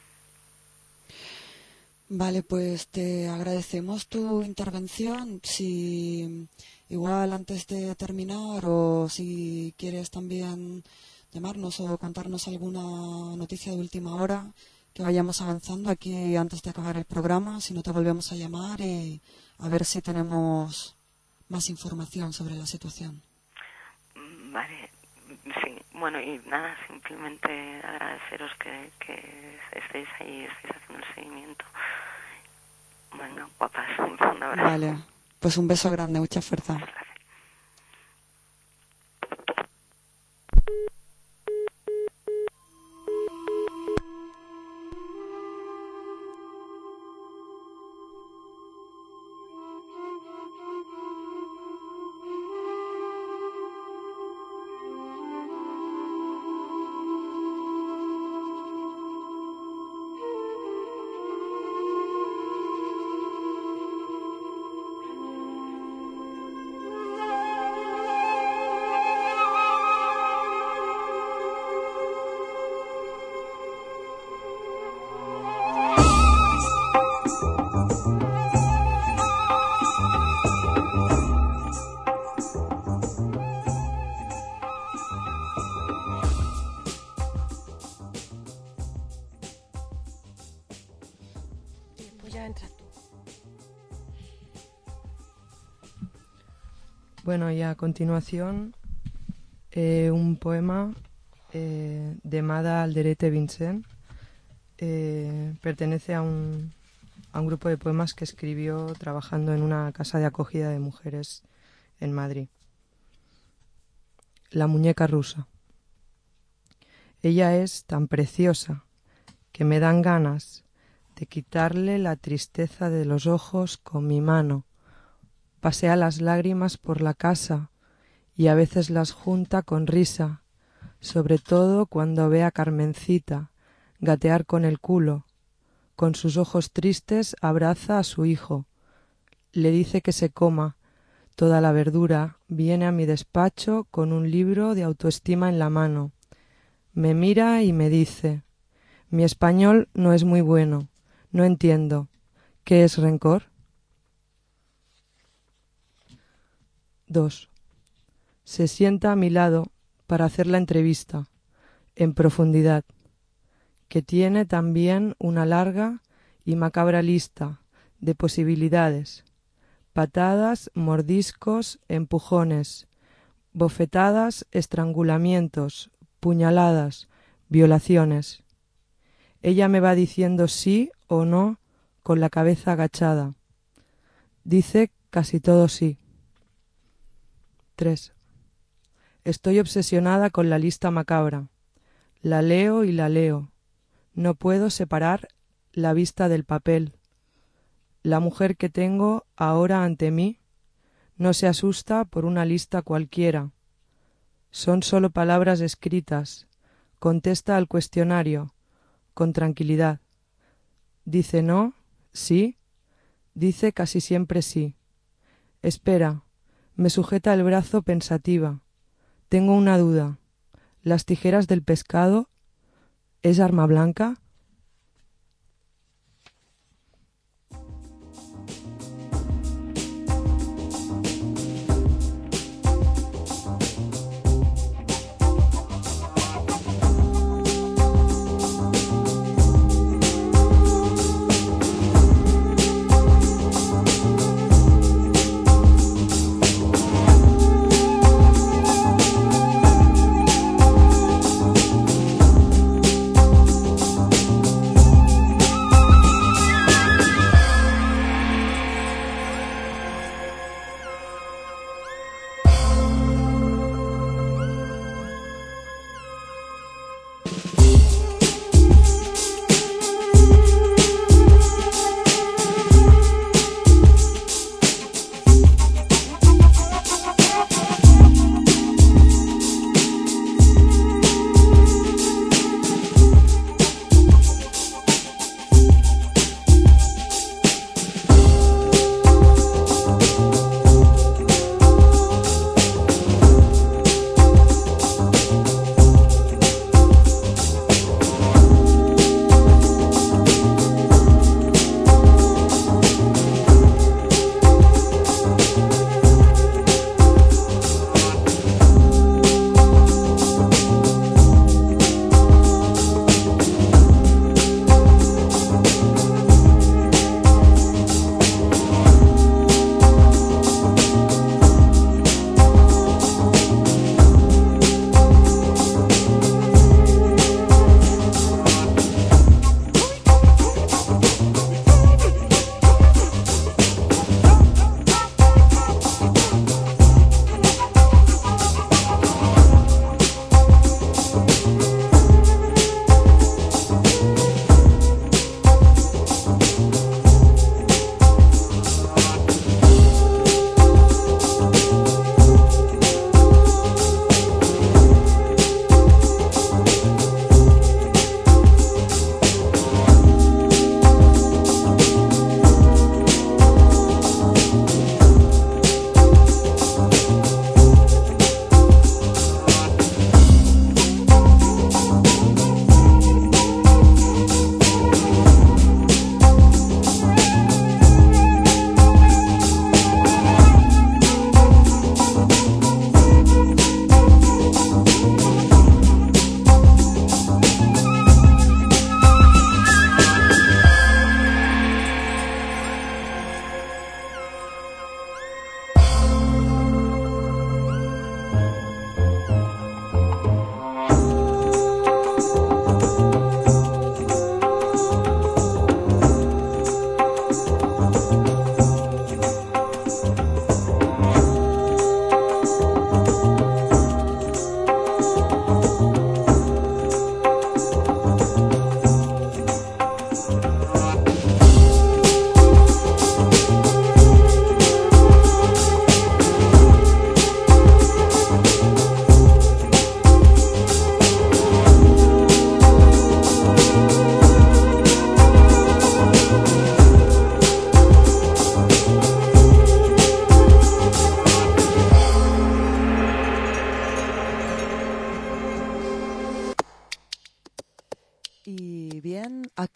Vale, pues te agradecemos tu intervención. Si igual antes de terminar, o si quieres también llamarnos o contarnos alguna noticia de última hora que vayamos avanzando aquí antes de acabar el programa, si no te volvemos a llamar y a ver si tenemos más información sobre la situación. Vale, sí, bueno, y nada, simplemente agradeceros que estéis ahí, estéis haciendo el seguimiento. Venga, guapas, un abrazo. Vale, pues un beso grande, mucha fuerza. Gracias. Bueno, y a continuación un poema de Mada Alderete Vincent. Pertenece a un grupo de poemas que escribió trabajando en una casa de acogida de mujeres en Madrid. La muñeca rusa. Ella es tan preciosa que me dan ganas de quitarle la tristeza de los ojos con mi mano. Pasea las lágrimas por la casa y a veces las junta con risa, sobre todo cuando ve a Carmencita gatear con el culo. Con sus ojos tristes abraza a su hijo, le dice que se coma toda la verdura, viene a mi despacho con un libro de autoestima en la mano. Me mira y me dice: mi español no es muy bueno, no entiendo. ¿Qué es rencor? 2. Se sienta a mi lado para hacer la entrevista, en profundidad, que tiene también una larga y macabra lista de posibilidades: patadas, mordiscos, empujones, bofetadas, estrangulamientos, puñaladas, violaciones. Ella me va diciendo sí o no con la cabeza agachada. Dice casi todo sí. 3. Estoy obsesionada con la lista macabra. La leo y la leo. No puedo separar la vista del papel. La mujer que tengo ahora ante mí no se asusta por una lista cualquiera. Son solo palabras escritas. Contesta al cuestionario con tranquilidad. Dice no, sí, dice casi siempre sí. Espera, me sujeta el brazo pensativa. Tengo una duda. ¿Las tijeras del pescado es arma blanca?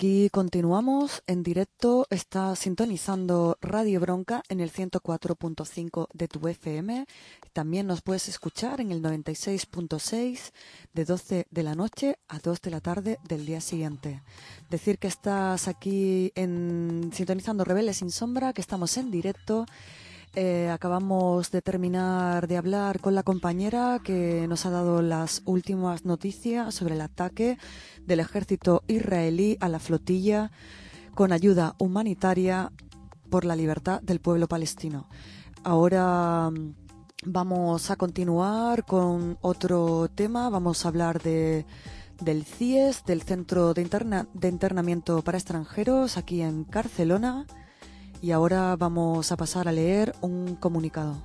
aquí continuamos en directo. Está sintonizando Radio Bronca en el 104.5 de tu FM. También nos puedes escuchar en el 96.6 de 12 de la noche a 2 de la tarde del día siguiente. Decir que estás aquí sintonizando Rebeldes sin Sombra, que estamos en directo. Acabamos de terminar de hablar con la compañera que nos ha dado las últimas noticias sobre el ataque del ejército israelí a la flotilla con ayuda humanitaria por la libertad del pueblo palestino. Ahora vamos a continuar con otro tema. Vamos a hablar del CIES, del Centro de Internamiento para Extranjeros, aquí en Barcelona. Y ahora vamos a pasar a leer un comunicado.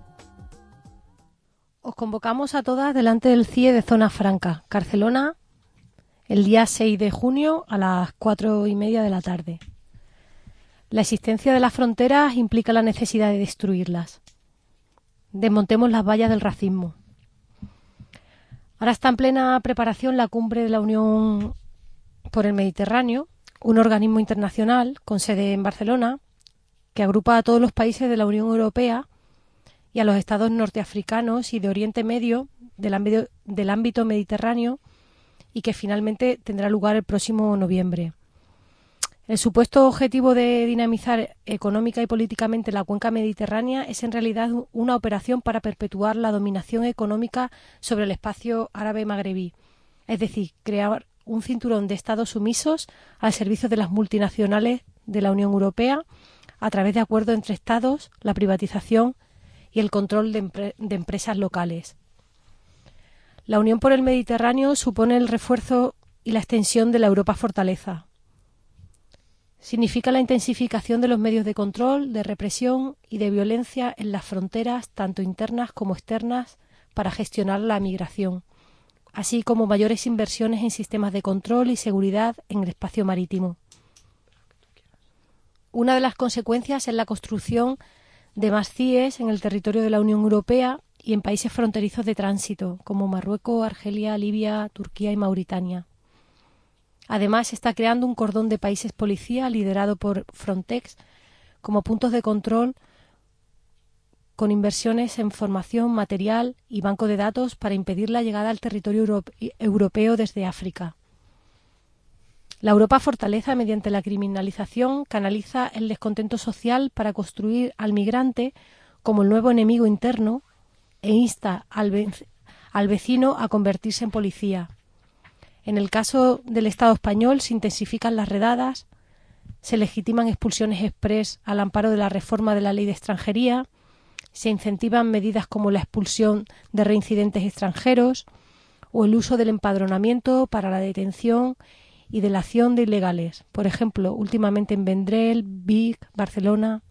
Os convocamos a todas delante del CIE de Zona Franca, Barcelona, el día 6 de junio a las 4:30 de la tarde. La existencia de las fronteras implica la necesidad de destruirlas. Desmontemos las vallas del racismo. Ahora está en plena preparación la cumbre de la Unión por el Mediterráneo, un organismo internacional con sede en Barcelona, que agrupa a todos los países de la Unión Europea y a los estados norteafricanos y de Oriente Medio del ámbito mediterráneo, y que finalmente tendrá lugar el próximo noviembre. El supuesto objetivo de dinamizar económica y políticamente la cuenca mediterránea es en realidad una operación para perpetuar la dominación económica sobre el espacio árabe magrebí, es decir, crear un cinturón de estados sumisos al servicio de las multinacionales de la Unión Europea, a través de acuerdos entre Estados, la privatización y el control de empresas locales. La Unión por el Mediterráneo supone el refuerzo y la extensión de la Europa fortaleza. Significa la intensificación de los medios de control, de represión y de violencia en las fronteras, tanto internas como externas, para gestionar la migración, así como mayores inversiones en sistemas de control y seguridad en el espacio marítimo. Una de las consecuencias es la construcción de más CIES en el territorio de la Unión Europea y en países fronterizos de tránsito, como Marruecos, Argelia, Libia, Turquía y Mauritania. Además, se está creando un cordón de países policía liderado por Frontex como puntos de control, con inversiones en formación, material y banco de datos para impedir la llegada al territorio europeo desde África. La Europa fortaleza, mediante la criminalización, canaliza el descontento social para construir al migrante como el nuevo enemigo interno e insta al vecino a convertirse en policía. En el caso del Estado español se intensifican las redadas, se legitiman expulsiones express al amparo de la reforma de la Ley de Extranjería, se incentivan medidas como la expulsión de reincidentes extranjeros o el uso del empadronamiento para la detención y delación de ilegales, por ejemplo, últimamente en Vendrell, Vic, Barcelona.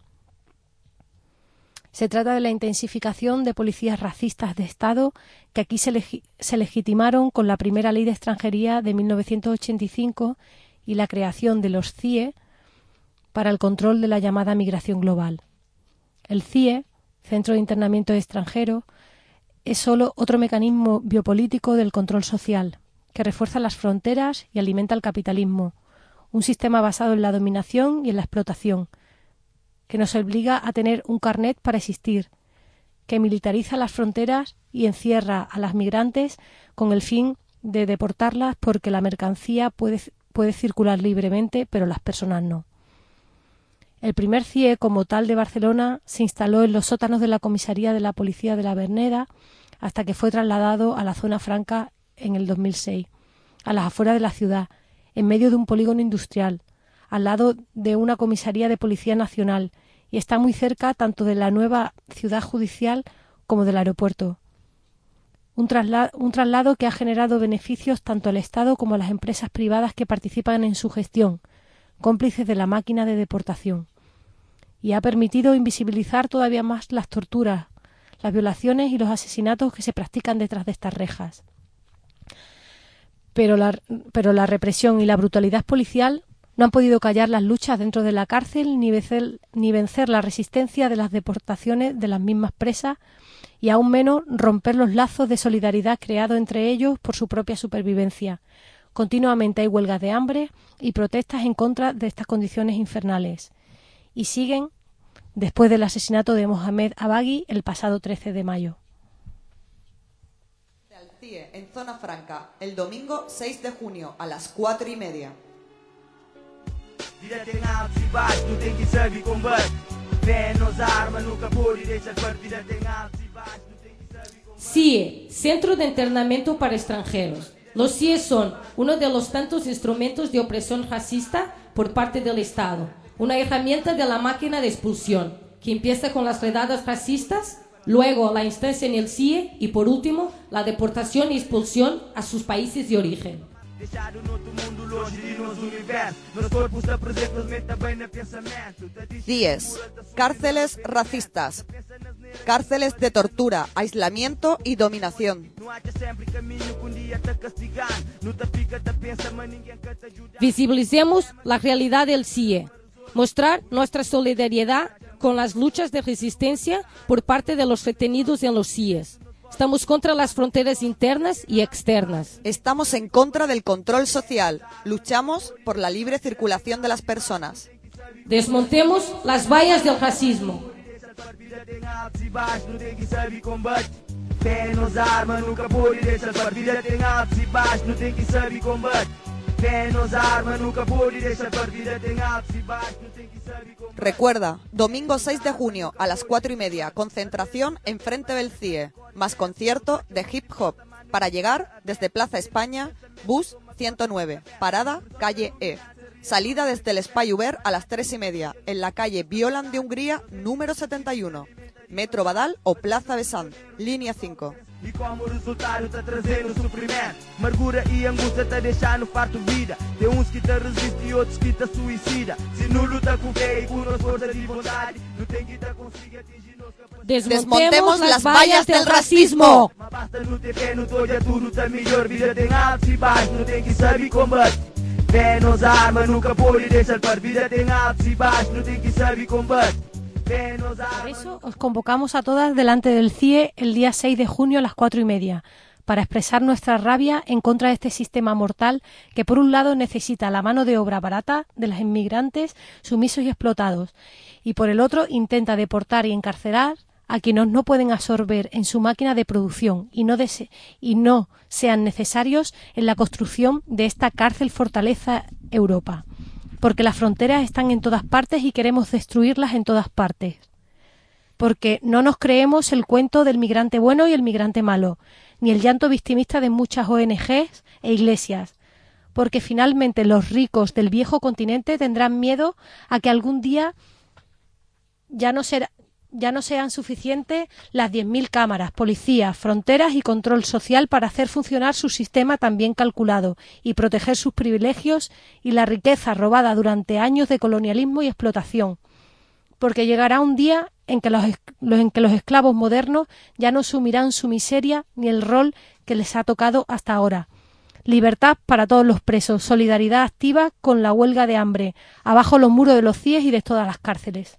Se trata de la intensificación de policías racistas de Estado que aquí se legitimaron con la primera Ley de Extranjería de 1985 y la creación de los CIE para el control de la llamada migración global. El CIE, Centro de Internamiento de Extranjeros, es solo otro mecanismo biopolítico del control social, que refuerza las fronteras y alimenta el capitalismo, un sistema basado en la dominación y en la explotación, que nos obliga a tener un carnet para existir, que militariza las fronteras y encierra a las migrantes con el fin de deportarlas porque la mercancía puede circular libremente, pero las personas no. El primer CIE como tal de Barcelona se instaló en los sótanos de la comisaría de la Policía de la Verneda hasta que fue trasladado a la Zona Franca en el 2006, a las afueras de la ciudad, en medio de un polígono industrial, al lado de una comisaría de Policía Nacional, y está muy cerca tanto de la nueva ciudad judicial como del aeropuerto. Un traslado que ha generado beneficios tanto al Estado como a las empresas privadas que participan en su gestión, cómplices de la máquina de deportación, y ha permitido invisibilizar todavía más las torturas, las violaciones y los asesinatos que se practican detrás de estas rejas. Pero la represión y la brutalidad policial no han podido callar las luchas dentro de la cárcel ni vencer la resistencia de las deportaciones de las mismas presas y aún menos romper los lazos de solidaridad creados entre ellos por su propia supervivencia, Continuamente hay huelgas de hambre y protestas en contra de estas condiciones infernales. Y siguen después del asesinato de Mohamed Abagui el pasado 13 de mayo. Al CIE, en Zona Franca, el domingo 6 de junio a las 4:30. CIE, Centro de Internamiento para Extranjeros. Los CIE son uno de los tantos instrumentos de opresión racista por parte del Estado, una herramienta de la máquina de expulsión, que empieza con las redadas racistas, luego la instancia en el CIE y por último la deportación y expulsión a sus países de origen. CIES, cárceles racistas, cárceles de tortura, aislamiento y dominación. Visibilicemos la realidad del CIE, mostrar nuestra solidaridad con las luchas de resistencia por parte de los retenidos en los CIES. Estamos contra las fronteras internas y externas. Estamos en contra del control social. Luchamos por la libre circulación de las personas. Desmontemos las vallas del racismo. Recuerda, domingo 6 de junio a las 4:30, concentración en frente del CIE, más concierto de hip hop. Para llegar, desde Plaza España, bus 109, parada calle E. Salida desde el Espai Uber a las 3:30, en la calle Violant de Hungría, número 71. Metro Badal o Plaza Besant, línea 5. E como resultado tá trazendo sofrimento, amargura e angústia tá deixando farto vida. Tem uns que tá resiste e outros que tá suicida. Se não luta com fé e com nossa força de vontade, não tem que tá conseguir atingir nos capacidades. Desmontemos las vallas del racismo. Mas basta não ter fé, não todo tudo tá melhor. Vida tem altos e baixos, não tem que saber combate. Fé nos arma, nunca pode deixar par. Vida tem altos e baixos, não tem que saber combate. Por eso os convocamos a todas delante del CIE el día 6 de junio a las 4:30 para expresar nuestra rabia en contra de este sistema mortal que por un lado necesita la mano de obra barata de los inmigrantes sumisos y explotados y por el otro intenta deportar y encarcelar a quienes no pueden absorber en su máquina de producción y no sean necesarios en la construcción de esta cárcel fortaleza Europa. Porque las fronteras están en todas partes y queremos destruirlas en todas partes. Porque no nos creemos el cuento del migrante bueno y el migrante malo, ni el llanto victimista de muchas ONGs e iglesias. Porque finalmente los ricos del viejo continente tendrán miedo a que algún día ya no sean suficientes las 10.000 cámaras, policías, fronteras y control social para hacer funcionar su sistema tan bien calculado y proteger sus privilegios y la riqueza robada durante años de colonialismo y explotación. Porque llegará un día en que los esclavos modernos ya no asumirán su miseria ni el rol que les ha tocado hasta ahora. Libertad para todos los presos, solidaridad activa con la huelga de hambre, abajo los muros de los CIEs y de todas las cárceles.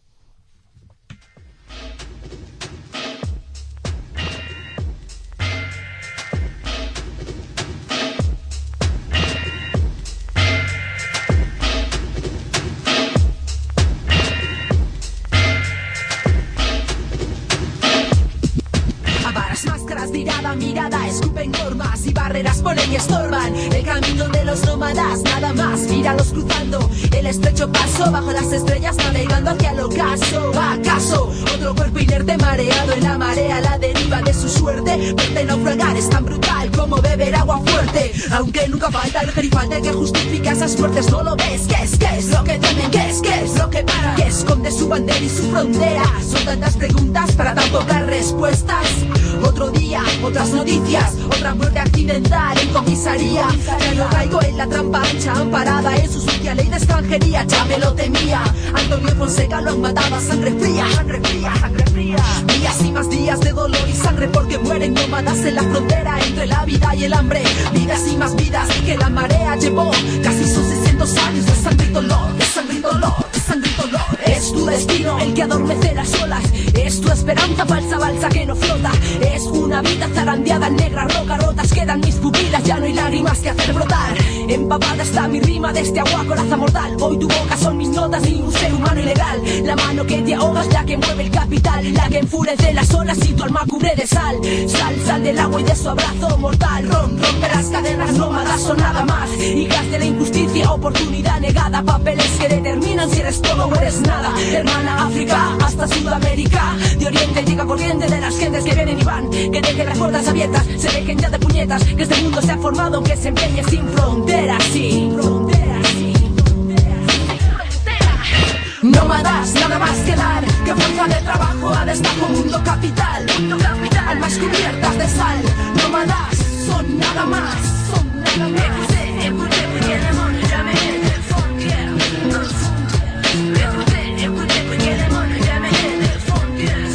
Máscaras, mirada, escupen normas y barreras ponen y estorban el camino de los nómadas, nada más, míralos cruzando el estrecho paso, bajo las estrellas navegando hacia el ocaso. ¿Acaso otro cuerpo inerte mareado en la marea, la deriva de su suerte? Verte naufragar es tan brutal como beber agua fuerte, aunque nunca falta el gerifante que justifica esas muertes. No lo ves, ¿qué es lo que temen? ¿Qué es lo que para? ¿Qué esconde su bandera y su frontera? Son tantas preguntas para tan pocas respuestas. Otro día, otras noticias, otra muerte accidental en comisaría. Ya no caigo en la trampa ancha, amparada en su sucia ley de extranjería. Ya me lo temía, Antonio Fonseca lo mataba a sangre fría, sangre fría, sangre fría. Días y más días de dolor y sangre porque mueren nómadas en la frontera entre la vida y el hambre. Vidas y más vidas que la marea llevó. Casi son 600 años de sangre y dolor, de sangre y dolor, de sangre y dolor. Es es tu destino el que adormece las olas. Es tu esperanza, falsa balsa que no flota. Es una vida zarandeada en negra roca. Rotas quedan mis pupilas, ya no hay lágrimas que hacer brotar. Empapada está mi rima de este agua coraza mortal. Hoy tu boca son mis notas y un ser humano ilegal. La mano que te ahoga es la que mueve el capital, la que enfurece las olas y tu alma cubre de sal. Sal del agua y de su abrazo mortal. Rompe las cadenas nómadas o nada más. Hijas de la injusticia, oportunidad negada. Papeles que determinan si eres todo o eres nada. Hermana África hasta Sudamérica. De oriente llega corriente de las gentes que vienen y van. Que dejen las puertas abiertas, se dejen ya de puñetas. Que este mundo se ha formado aunque se empeñe sin fronteras. Sin fronteras, sin nómadas, nada más que dar. Que fuerza de trabajo a destajo mundo capital. Almas cubiertas de sal. Nómadas son nada más. Son nada más. Écoutez, porque le monde jamais de frontières. Écoutez, porque le monde jamais de frontières.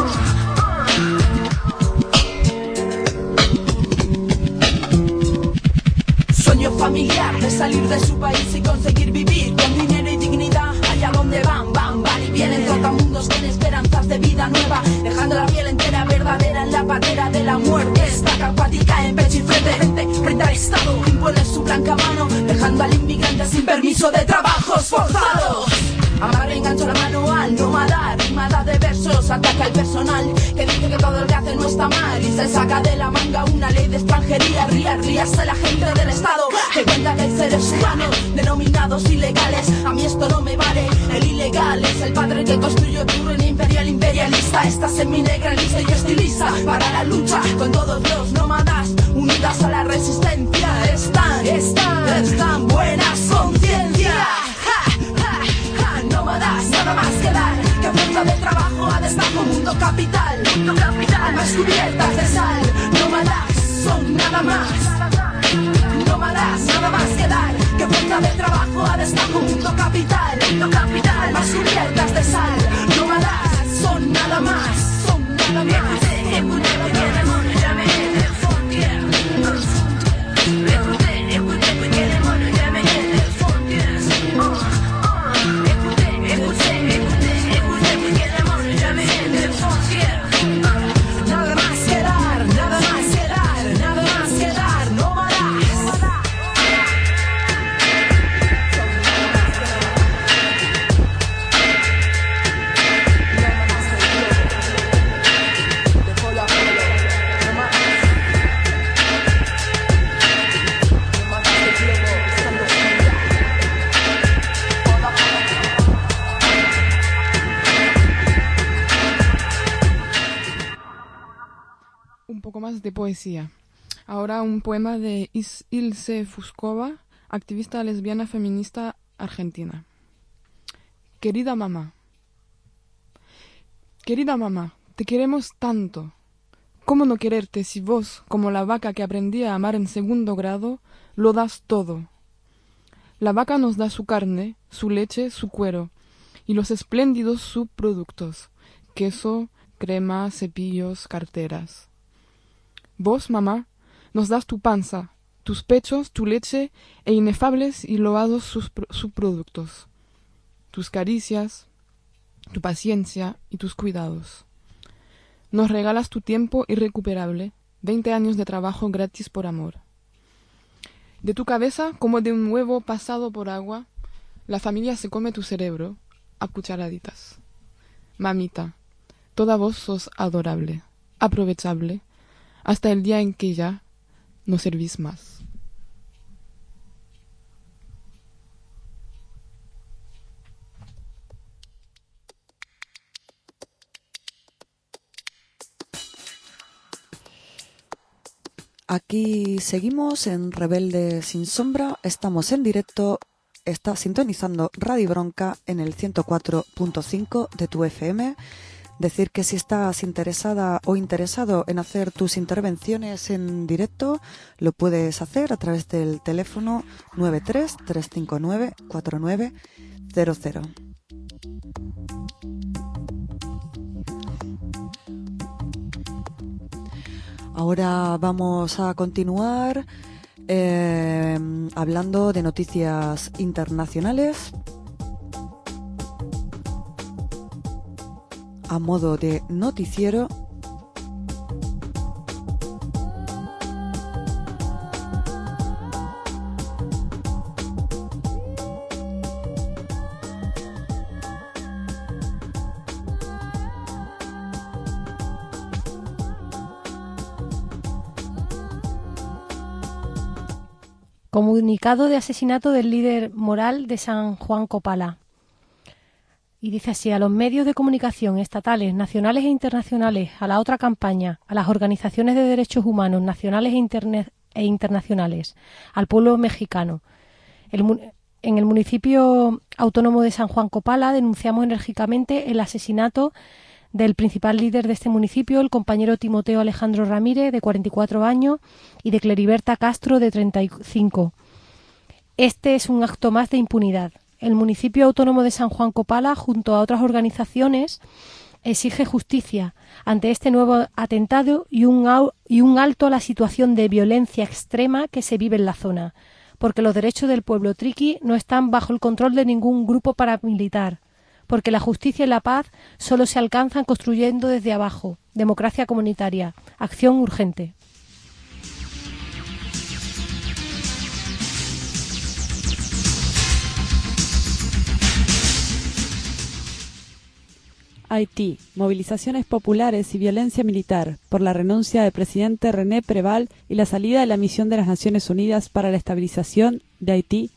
Sueño familiar de salir de su país y conseguir vivir con dinero y dignidad. Allá donde van y vienen trotamundos con esperanzas de vida nueva, dejando la piel entera verdadera en la patera de la muerte. Estaca acuática en pecho y frente al Estado, impone su blanca mano, dejando al inmigrante sin permiso de trabajos forzados. Amarre engancho la mano al nómada, rimada de versos, ataca al personal que dice que todo lo que hace no está mal y se saca de la manga una ley de extranjería. Ríase la gente del Estado que cuenta que hay seres humanos denominados ilegales. A mí esto no me vale, el ilegal es el padre que construyó tu reino imperial imperialista. Estás en mi negra lista y yo estoy lista para la lucha con todos los nómadas unidas a la resistencia. Están buenas conciencias. Nómadas, nada más que dar. Que fuerza de trabajo a destajo mundo capital. Almas cubiertas de sal. Nómadas son nada más. Nómadas, nada más que dar. Que fuerza de trabajo a destajo mundo capital. Almas cubiertas de sal. Nómadas son nada más. Son nada más. Écoutez, porque le monde jamais de frontières. Écoutez, porque le monde jamais de frontières. Nada más que dar, nada más que dar, nada más que dar, nómadas. Un poco más de poesía. Ahora un poema de Ilse Fuskova, activista lesbiana feminista argentina. Querida mamá, te queremos tanto. ¿Cómo no quererte si vos, como la vaca que aprendí a amar en 2º grado, lo das todo? La vaca nos da su carne, su leche, su cuero y los espléndidos subproductos: queso, crema, cepillos, carteras. Vos, mamá, nos das tu panza, tus pechos, tu leche e inefables y loados subproductos, tus caricias, tu paciencia y tus cuidados. Nos regalas tu tiempo irrecuperable, 20 años de trabajo gratis por amor. De tu cabeza, como de un huevo pasado por agua, la familia se come tu cerebro a cucharaditas. Mamita, toda vos sos adorable, aprovechable, hasta el día en que ya no servís más. Aquí seguimos en Rebelde Sin Sombra, estamos en directo, está sintonizando Radio Bronca en el 104.5 de tu FM. Decir que si estás interesada o interesado en hacer tus intervenciones en directo, lo puedes hacer a través del teléfono 93-359-4900. Ahora vamos a continuar hablando de noticias internacionales. a modo de noticiero. Comunicado de asesinato del líder moral de San Juan Copala. Y dice así: a los medios de comunicación estatales, nacionales e internacionales, a la otra campaña, a las organizaciones de derechos humanos nacionales e internacionales, al pueblo mexicano. En el municipio autónomo de San Juan Copala denunciamos enérgicamente el asesinato del principal líder de este municipio, el compañero Timoteo Alejandro Ramírez, de 44 años, y de Cleriberta Castro, de 35. Este es un acto más de impunidad. El municipio autónomo de San Juan Copala, junto a otras organizaciones, exige justicia ante este nuevo atentado y un alto a la situación de violencia extrema que se vive en la zona, porque los derechos del pueblo triqui no están bajo el control de ningún grupo paramilitar, porque la justicia y la paz solo se alcanzan construyendo desde abajo. Democracia comunitaria. Acción urgente. Haití. Movilizaciones populares y violencia militar por la renuncia del presidente René Préval y la salida de la misión de las Naciones Unidas para la estabilización de Haití.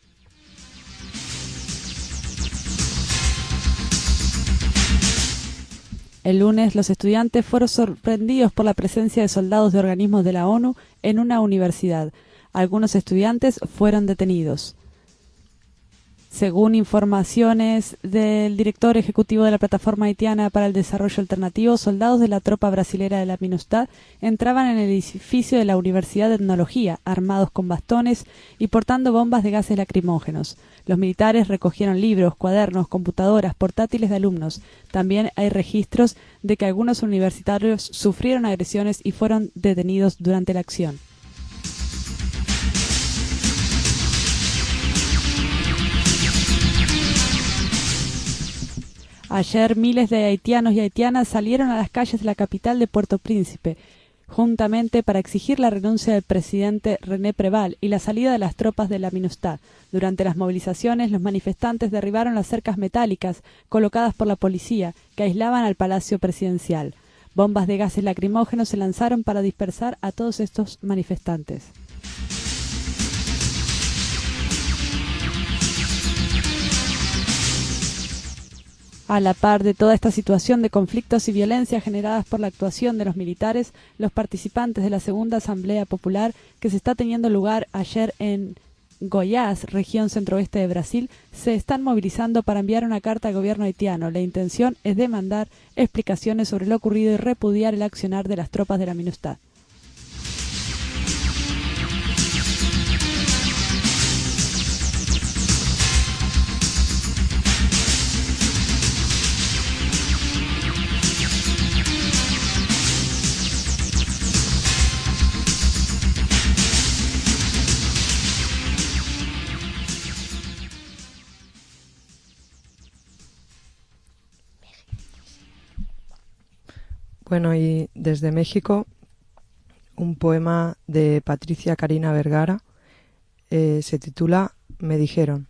El lunes, los estudiantes fueron sorprendidos por la presencia de soldados de organismos de la ONU en una universidad. Algunos estudiantes fueron detenidos. Según informaciones del director ejecutivo de la Plataforma Haitiana para el Desarrollo Alternativo, soldados de la tropa brasilera de la MINUSTAH entraban en el edificio de la Universidad de Etnología, armados con bastones y portando bombas de gases lacrimógenos. Los militares recogieron libros, cuadernos, computadoras, portátiles de alumnos. También hay registros de que algunos universitarios sufrieron agresiones y fueron detenidos durante la acción. Ayer miles de haitianos y haitianas salieron a las calles de la capital de Puerto Príncipe, juntamente para exigir la renuncia del presidente René Préval y la salida de las tropas de la MINUSTAH. Durante las movilizaciones, los manifestantes derribaron las cercas metálicas colocadas por la policía que aislaban al Palacio Presidencial. Bombas de gases lacrimógenos se lanzaron para dispersar a todos estos manifestantes. A la par de toda esta situación de conflictos y violencia generadas por la actuación de los militares, los participantes de la segunda Asamblea Popular, que se está teniendo lugar ayer en Goiás, región centro-oeste de Brasil, se están movilizando para enviar una carta al gobierno haitiano. La intención es demandar explicaciones sobre lo ocurrido y repudiar el accionar de las tropas de la MINUSTAH. Bueno, y desde México, un poema de Patricia Karina Vergara, se titula Me dijeron.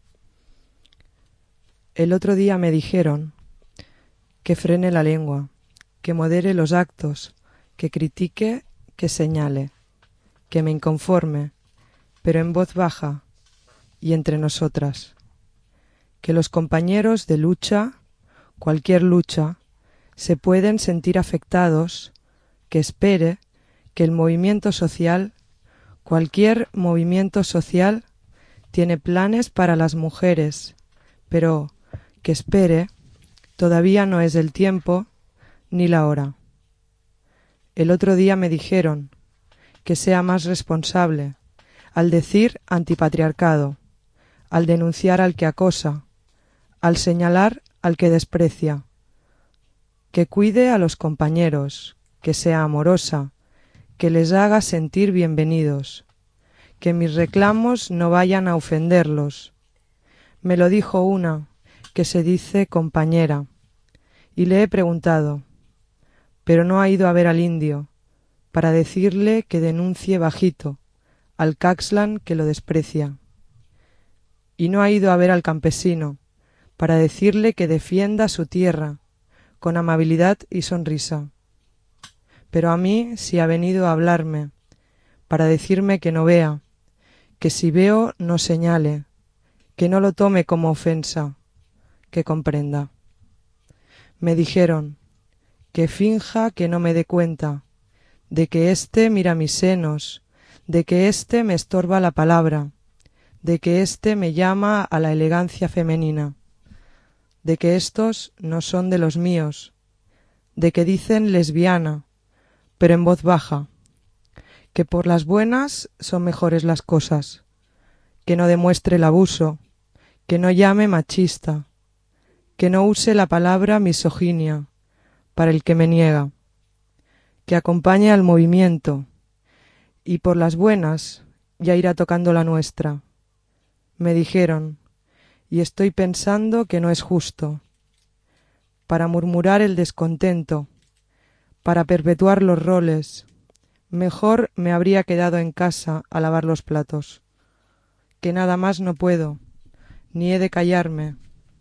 El otro día me dijeron que frene la lengua, que modere los actos, que critique, que señale, que me inconforme, pero en voz baja y entre nosotras, que los compañeros de lucha, cualquier lucha, se pueden sentir afectados, que espere que el movimiento social, cualquier movimiento social, tiene planes para las mujeres, pero que espere, todavía no es el tiempo ni la hora. El otro día me dijeron que sea más responsable al decir antipatriarcado, al denunciar al que acosa, al señalar al que desprecia, que cuide a los compañeros, que sea amorosa, que les haga sentir bienvenidos, que mis reclamos no vayan a ofenderlos. Me lo dijo una, que se dice compañera, y le he preguntado, pero no ha ido a ver al indio, para decirle que denuncie bajito al Caxlan que lo desprecia. Y no ha ido a ver al campesino, para decirle que defienda su tierra, con amabilidad y sonrisa. Pero a mí sí ha venido a hablarme, para decirme que no vea, que si veo no señale, que no lo tome como ofensa, que comprenda. Me dijeron que finja que no me dé cuenta, de que éste mira mis senos, de que éste me estorba la palabra, de que éste me llama a la elegancia femenina, de que estos no son de los míos, de que dicen lesbiana, pero en voz baja, que por las buenas son mejores las cosas, que no demuestre el abuso, que no llame machista, que no use la palabra misoginia para el que me niega, que acompañe al movimiento, y por las buenas ya irá tocando la nuestra. Me dijeron, y estoy pensando que no es justo, para murmurar el descontento, para perpetuar los roles, mejor me habría quedado en casa a lavar los platos, que nada más no puedo, ni he de callarme,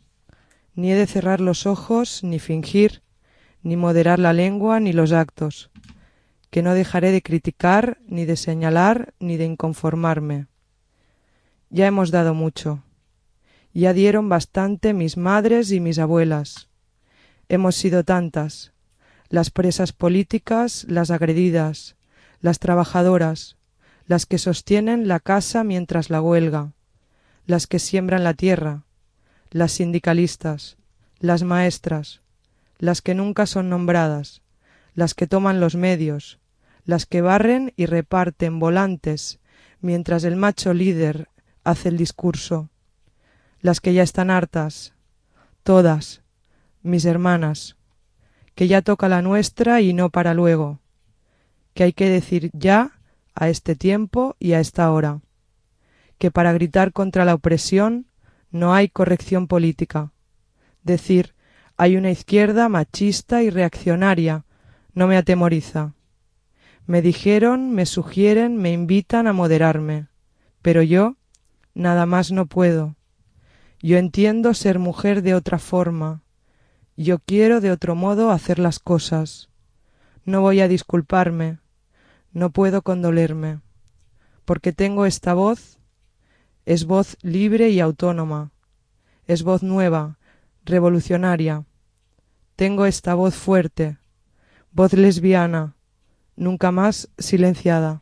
ni he de cerrar los ojos, ni fingir, ni moderar la lengua, ni los actos, que no dejaré de criticar, ni de señalar, ni de inconformarme. Ya hemos dado mucho, ya dieron bastante mis madres y mis abuelas. Hemos sido tantas, las presas políticas, las agredidas, las trabajadoras, las que sostienen la casa mientras la huelga, las que siembran la tierra, las sindicalistas, las maestras, las que nunca son nombradas, las que toman los medios, las que barren y reparten volantes mientras el macho líder hace el discurso, las que ya están hartas, todas, mis hermanas, que ya toca la nuestra y no para luego, que hay que decir ya a este tiempo y a esta hora, que para gritar contra la opresión no hay corrección política. Decir hay una izquierda machista y reaccionaria no me atemoriza. Me dijeron, me sugieren, me invitan a moderarme, pero yo nada más no puedo. Yo entiendo ser mujer de otra forma. Yo quiero de otro modo hacer las cosas. No voy a disculparme, no puedo condolerme, porque tengo esta voz, es voz libre y autónoma, es voz nueva, revolucionaria. Tengo esta voz fuerte, voz lesbiana, nunca más silenciada.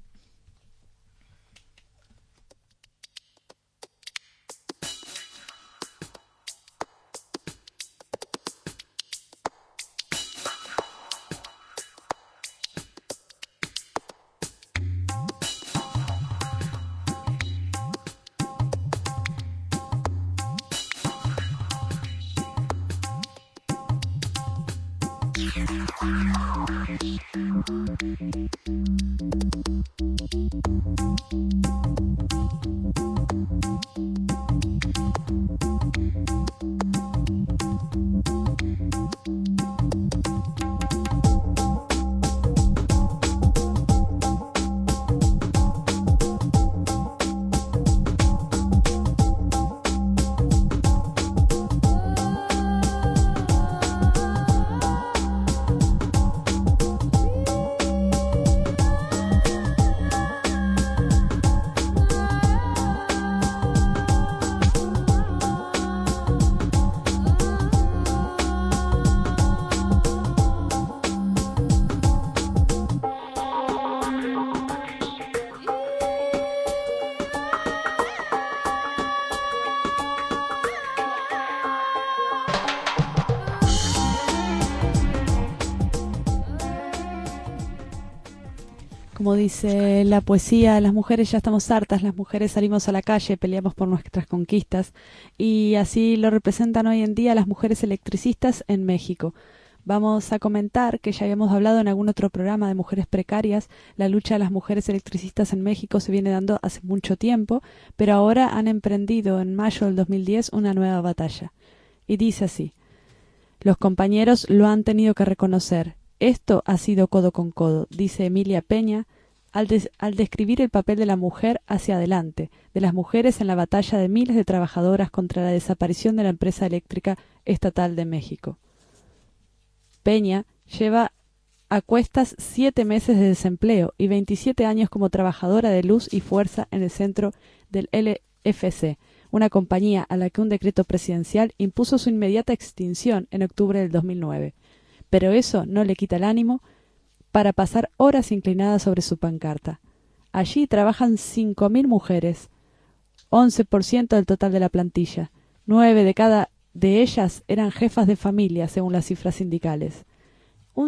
Como dice la poesía, las mujeres ya estamos hartas, las mujeres salimos a la calle, peleamos por nuestras conquistas, y así lo representan hoy en día las mujeres electricistas en México. Vamos a comentar que ya habíamos hablado en algún otro programa de mujeres precarias. La lucha de las mujeres electricistas en México se viene dando hace mucho tiempo, pero ahora han emprendido en mayo del 2010 una nueva batalla. Y dice así: Los compañeros lo han tenido que reconocer. Esto ha sido codo con codo, dice Emilia Peña, al describir el papel de la mujer hacia adelante, de las mujeres en la batalla de miles de trabajadoras contra la desaparición de la empresa eléctrica estatal de México. Peña lleva a cuestas 7 meses de desempleo y 27 años como trabajadora de luz y fuerza en el centro del LFC, una compañía a la que un decreto presidencial impuso su inmediata extinción en octubre del 2009. Pero eso no le quita el ánimo para pasar horas inclinadas sobre su pancarta. Allí trabajan 5.000 mujeres, 11% del total de la plantilla. 9 de cada de ellas eran jefas de familia, según las cifras sindicales. Un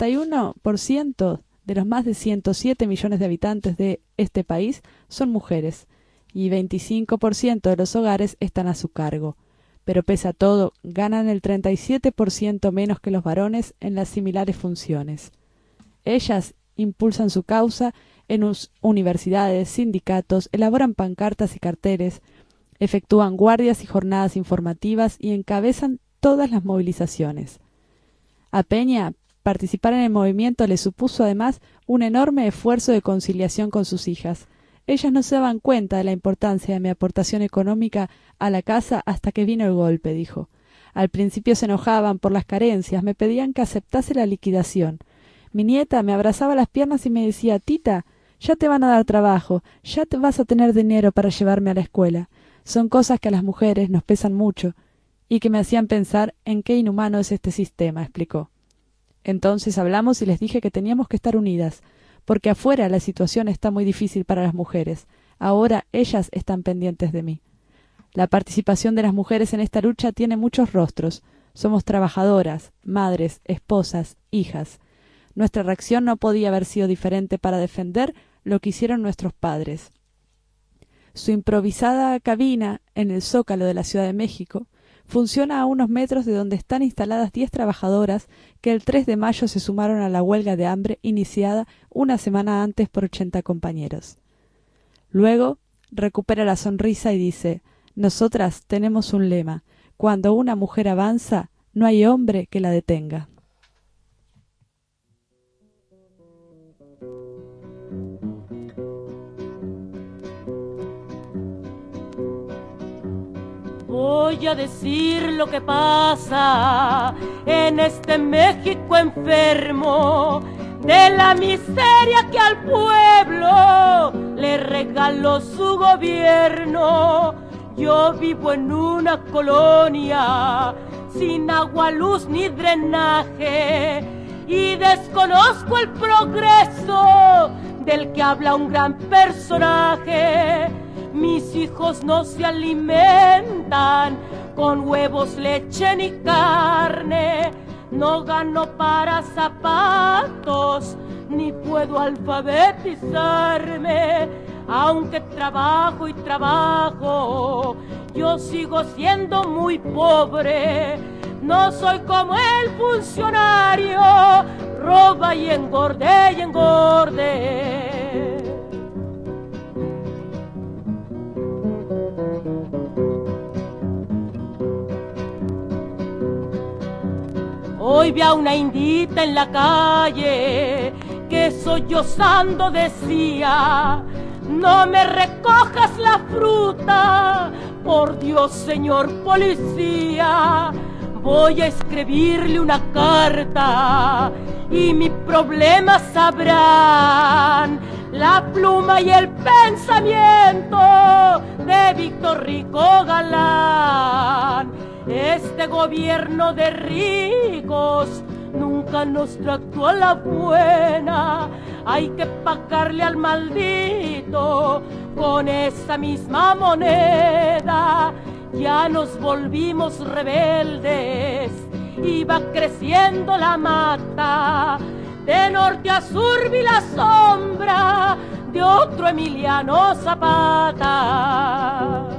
51% de los más de 107 millones de habitantes de este país son mujeres, y 25% de los hogares están a su cargo. Pero pese a todo, ganan el 37% menos que los varones en las similares funciones. Ellas impulsan su causa en universidades, sindicatos, elaboran pancartas y carteles, efectúan guardias y jornadas informativas y encabezan todas las movilizaciones. A Peña, participar en el movimiento le supuso además un enorme esfuerzo de conciliación con sus hijas. Ellas no se daban cuenta de la importancia de mi aportación económica a la casa hasta que vino el golpe, dijo. Al principio se enojaban por las carencias, me pedían que aceptase la liquidación. Mi nieta me abrazaba las piernas y me decía, «Tita, ya te van a dar trabajo, ya te vas a tener dinero para llevarme a la escuela». Son cosas que a las mujeres nos pesan mucho y que me hacían pensar en qué inhumano es este sistema, explicó. Entonces hablamos y les dije que teníamos que estar unidas, porque afuera la situación está muy difícil para las mujeres. Ahora ellas están pendientes de mí. La participación de las mujeres en esta lucha tiene muchos rostros. Somos trabajadoras, madres, esposas, hijas. Nuestra reacción no podía haber sido diferente para defender lo que hicieron nuestros padres. Su improvisada cabina en el Zócalo de la Ciudad de México funciona a unos metros de donde están instaladas 10 trabajadoras que el 3 de mayo se sumaron a la huelga de hambre iniciada una semana antes por 80 compañeros. Luego recupera la sonrisa y dice, «Nosotras tenemos un lema, cuando una mujer avanza, no hay hombre que la detenga». Voy a decir lo que pasa en este México enfermo, de la miseria que al pueblo le regaló su gobierno. Yo vivo en una colonia sin agua, luz ni drenaje y desconozco el progreso del que habla un gran personaje. Mis hijos no se alimentan con huevos, leche ni carne. No gano para zapatos, ni puedo alfabetizarme. Aunque trabajo y trabajo, yo sigo siendo muy pobre. No soy como el funcionario, roba y engorde y engorde. Hoy vi a una indita en la calle que sollozando decía, no me recojas la fruta, por Dios señor policía. Voy a escribirle una carta y mi problema sabrán la pluma y el pensamiento de Víctor Rico Galán. Este gobierno de ricos nunca nos trató a la buena. Hay que pagarle al maldito con esa misma moneda. Ya nos volvimos rebeldes y va creciendo la mata. De norte a sur vi la sombra de otro Emiliano Zapata.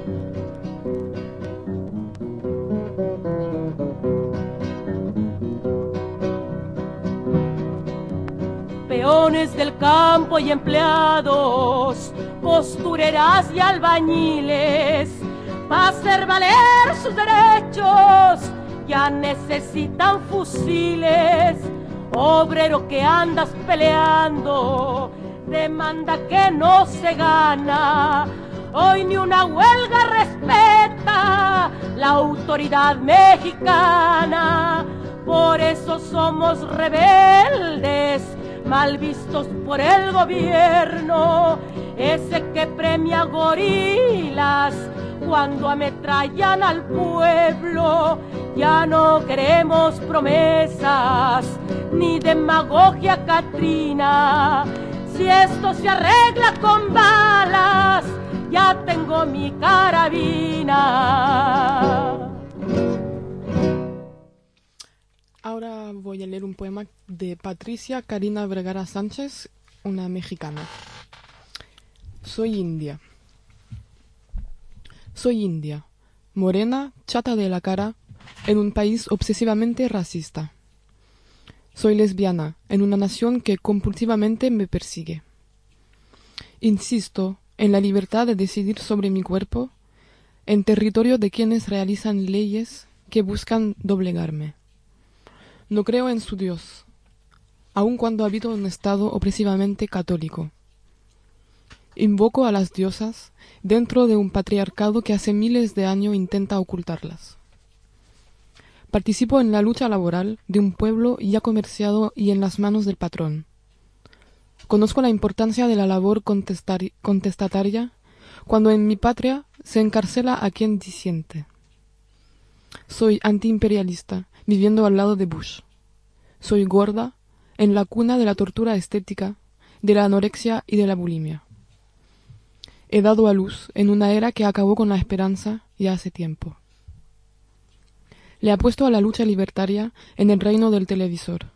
Peones del campo y empleados, costureras y albañiles, para hacer valer sus derechos ya necesitan fusiles. Obrero que andas peleando, demanda que no se gana. Hoy ni una huelga respeta la autoridad mexicana. Por eso somos rebeldes, mal vistos por el gobierno, ese que premia gorilas cuando ametrallan al pueblo. Ya no queremos promesas ni demagogia catrina. Si esto se arregla con balas, ya tengo mi carabina. Ahora voy a leer un poema de Patricia Karina Vergara Sánchez, una mexicana. Soy india. Soy india, morena, chata de la cara, en un país obsesivamente racista. Soy lesbiana, en una nación que compulsivamente me persigue. Insisto en la libertad de decidir sobre mi cuerpo, en territorio de quienes realizan leyes que buscan doblegarme. No creo en su Dios, aun cuando habito en un estado opresivamente católico. Invoco a las diosas dentro de un patriarcado que hace miles de años intenta ocultarlas. Participo en la lucha laboral de un pueblo ya comerciado y en las manos del patrón. Conozco la importancia de la labor contestataria cuando en mi patria se encarcela a quien disiente. Soy antiimperialista, viviendo al lado de Bush. Soy gorda, en la cuna de la tortura estética, de la anorexia y de la bulimia. He dado a luz en una era que acabó con la esperanza ya hace tiempo. Le apuesto a la lucha libertaria en el reino del televisor.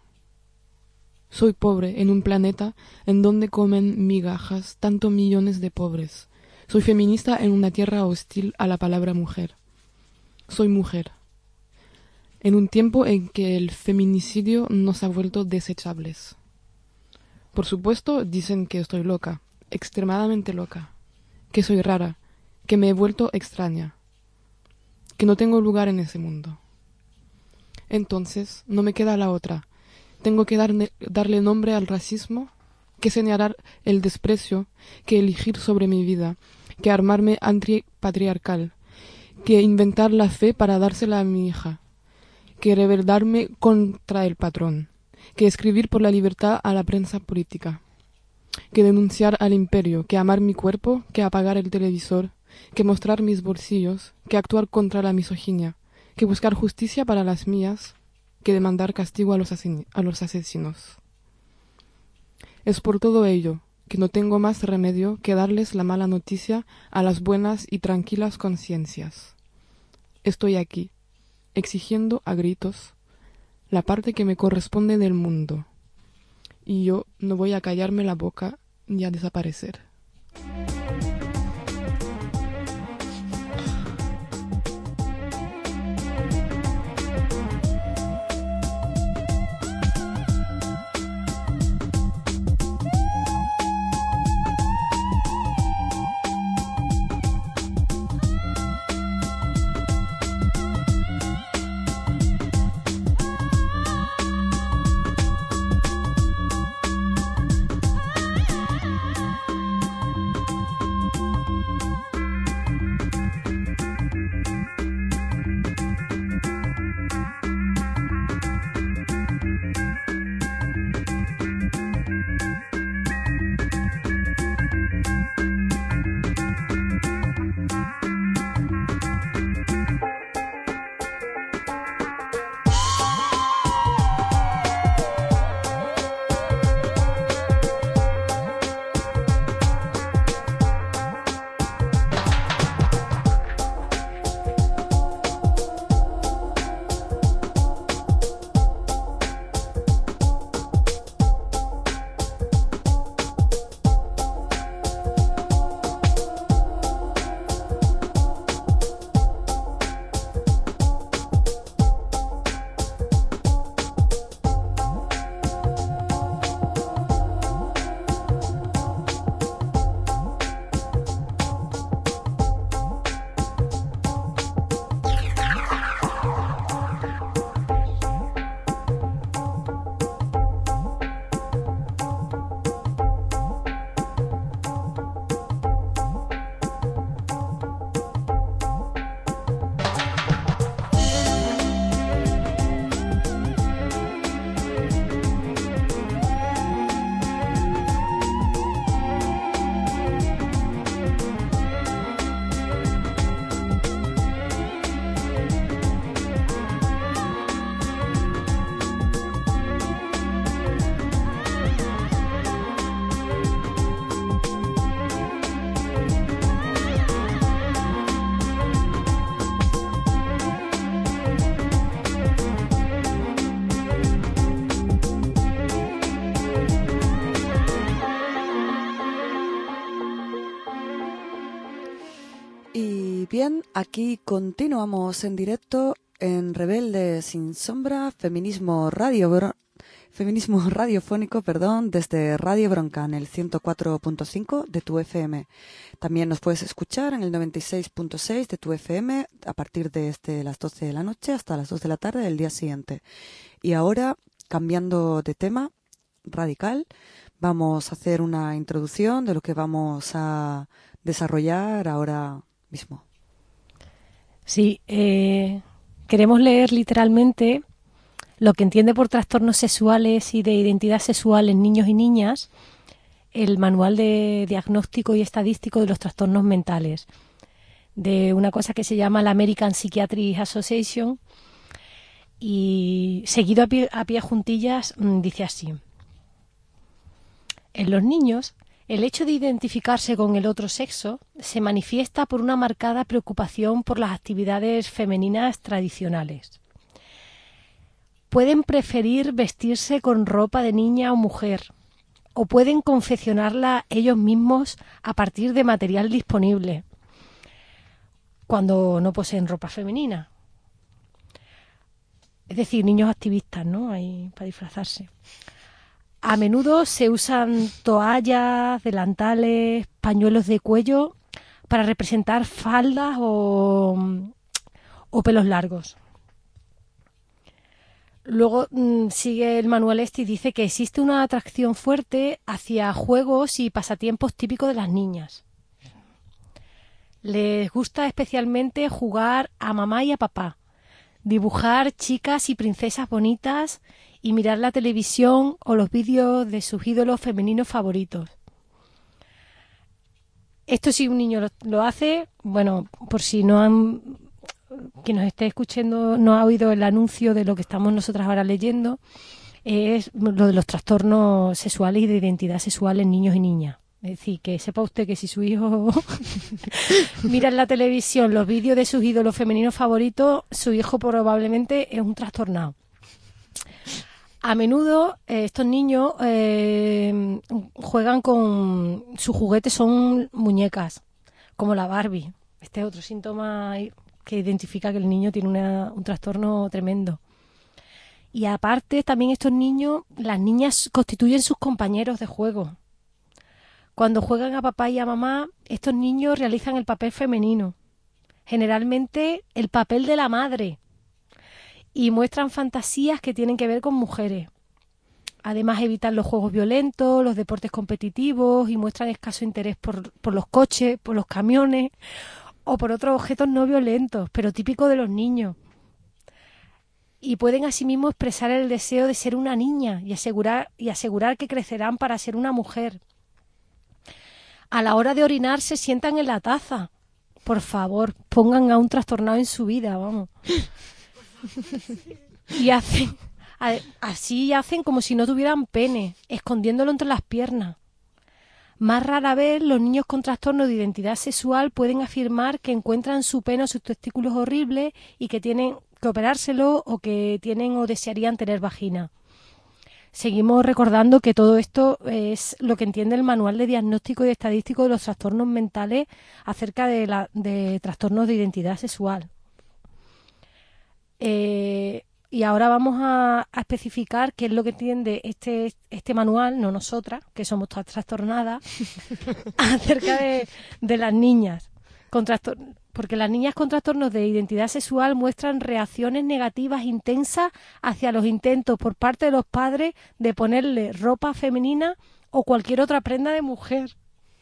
Soy pobre en un planeta en donde comen migajas tantos millones de pobres. Soy feminista en una tierra hostil a la palabra mujer. Soy mujer. En un tiempo en que el feminicidio nos ha vuelto desechables. Por supuesto, dicen que estoy loca, extremadamente loca, que soy rara, que me he vuelto extraña, que no tengo lugar en ese mundo. Entonces, no me queda la otra. Tengo que darle nombre al racismo, que señalar el desprecio, que elegir sobre mi vida, que armarme antipatriarcal, que inventar la fe para dársela a mi hija, que rebelarme contra el patrón, que escribir por la libertad a la prensa política, que denunciar al imperio, que amar mi cuerpo, que apagar el televisor, que mostrar mis bolsillos, que actuar contra la misoginia, que buscar justicia para las mías, que demandar castigo a los asesinos. Es por todo ello que no tengo más remedio que darles la mala noticia a las buenas y tranquilas conciencias. Estoy aquí, exigiendo a gritos la parte que me corresponde del mundo, y yo no voy a callarme la boca ni a desaparecer. bien, aquí continuamos en directo en Rebelde sin Sombra, feminismo radiofónico, desde Radio Bronca en el 104.5 de tu FM. También nos puedes escuchar en el 96.6 de tu FM a partir de las 12 de la noche hasta las 2 de la tarde del día siguiente. Y ahora, cambiando de tema radical, vamos a hacer una introducción de lo que vamos a desarrollar ahora mismo. Sí, queremos leer literalmente lo que entiende por trastornos sexuales y de identidad sexual en niños y niñas el Manual de Diagnóstico y Estadístico de los Trastornos Mentales, de una cosa que se llama la American Psychiatric Association, y seguido a pie juntillas dice así: en los niños, el hecho de identificarse con el otro sexo se manifiesta por una marcada preocupación por las actividades femeninas tradicionales. Pueden preferir vestirse con ropa de niña o mujer, o pueden confeccionarla ellos mismos a partir de material disponible, cuando no poseen ropa femenina. Es decir, niños activistas, ¿no? Ahí para disfrazarse. A menudo se usan toallas, delantales, pañuelos de cuello para representar faldas o pelos largos. Luego sigue el manual y dice que existe una atracción fuerte hacia juegos y pasatiempos típicos de las niñas. Les gusta especialmente jugar a mamá y a papá, dibujar chicas y princesas bonitas y mirar la televisión o los vídeos de sus ídolos femeninos favoritos. Esto, si un niño lo hace, bueno, por si quien nos esté escuchando no ha oído el anuncio de lo que estamos nosotras ahora leyendo, es lo de los trastornos sexuales y de identidad sexual en niños y niñas. Es decir, que sepa usted que si su hijo mira en la televisión los vídeos de sus ídolos femeninos favoritos, su hijo probablemente es un trastornado. A menudo estos niños juegan con sus juguetes, son muñecas, como la Barbie. Este es otro síntoma que identifica que el niño tiene un trastorno tremendo. Y aparte, también estos niños, las niñas constituyen sus compañeros de juego. Cuando juegan a papá y a mamá, estos niños realizan el papel femenino, generalmente el papel de la madre, y muestran fantasías que tienen que ver con mujeres. Además, evitan los juegos violentos, los deportes competitivos y muestran escaso interés por los coches, por los camiones o por otros objetos no violentos, pero típicos de los niños. Y pueden asimismo expresar el deseo de ser una niña y asegurar que crecerán para ser una mujer. A la hora de orinar se sientan en la taza. Por favor, pongan a un trastornado en su vida, vamos. Y así hacen como si no tuvieran pene, escondiéndolo entre las piernas. Más rara vez los niños con trastorno de identidad sexual pueden afirmar que encuentran su pene o sus testículos horribles y que tienen que operárselo o que tienen o desearían tener vagina. Seguimos recordando que todo esto es lo que entiende el Manual de Diagnóstico y Estadístico de los Trastornos Mentales acerca de trastornos de identidad sexual. Y ahora vamos a especificar qué es lo que entiende este manual, no nosotras, que somos todas trastornadas, acerca de las niñas con trastornos. Porque las niñas con trastornos de identidad sexual muestran reacciones negativas intensas hacia los intentos por parte de los padres de ponerle ropa femenina o cualquier otra prenda de mujer.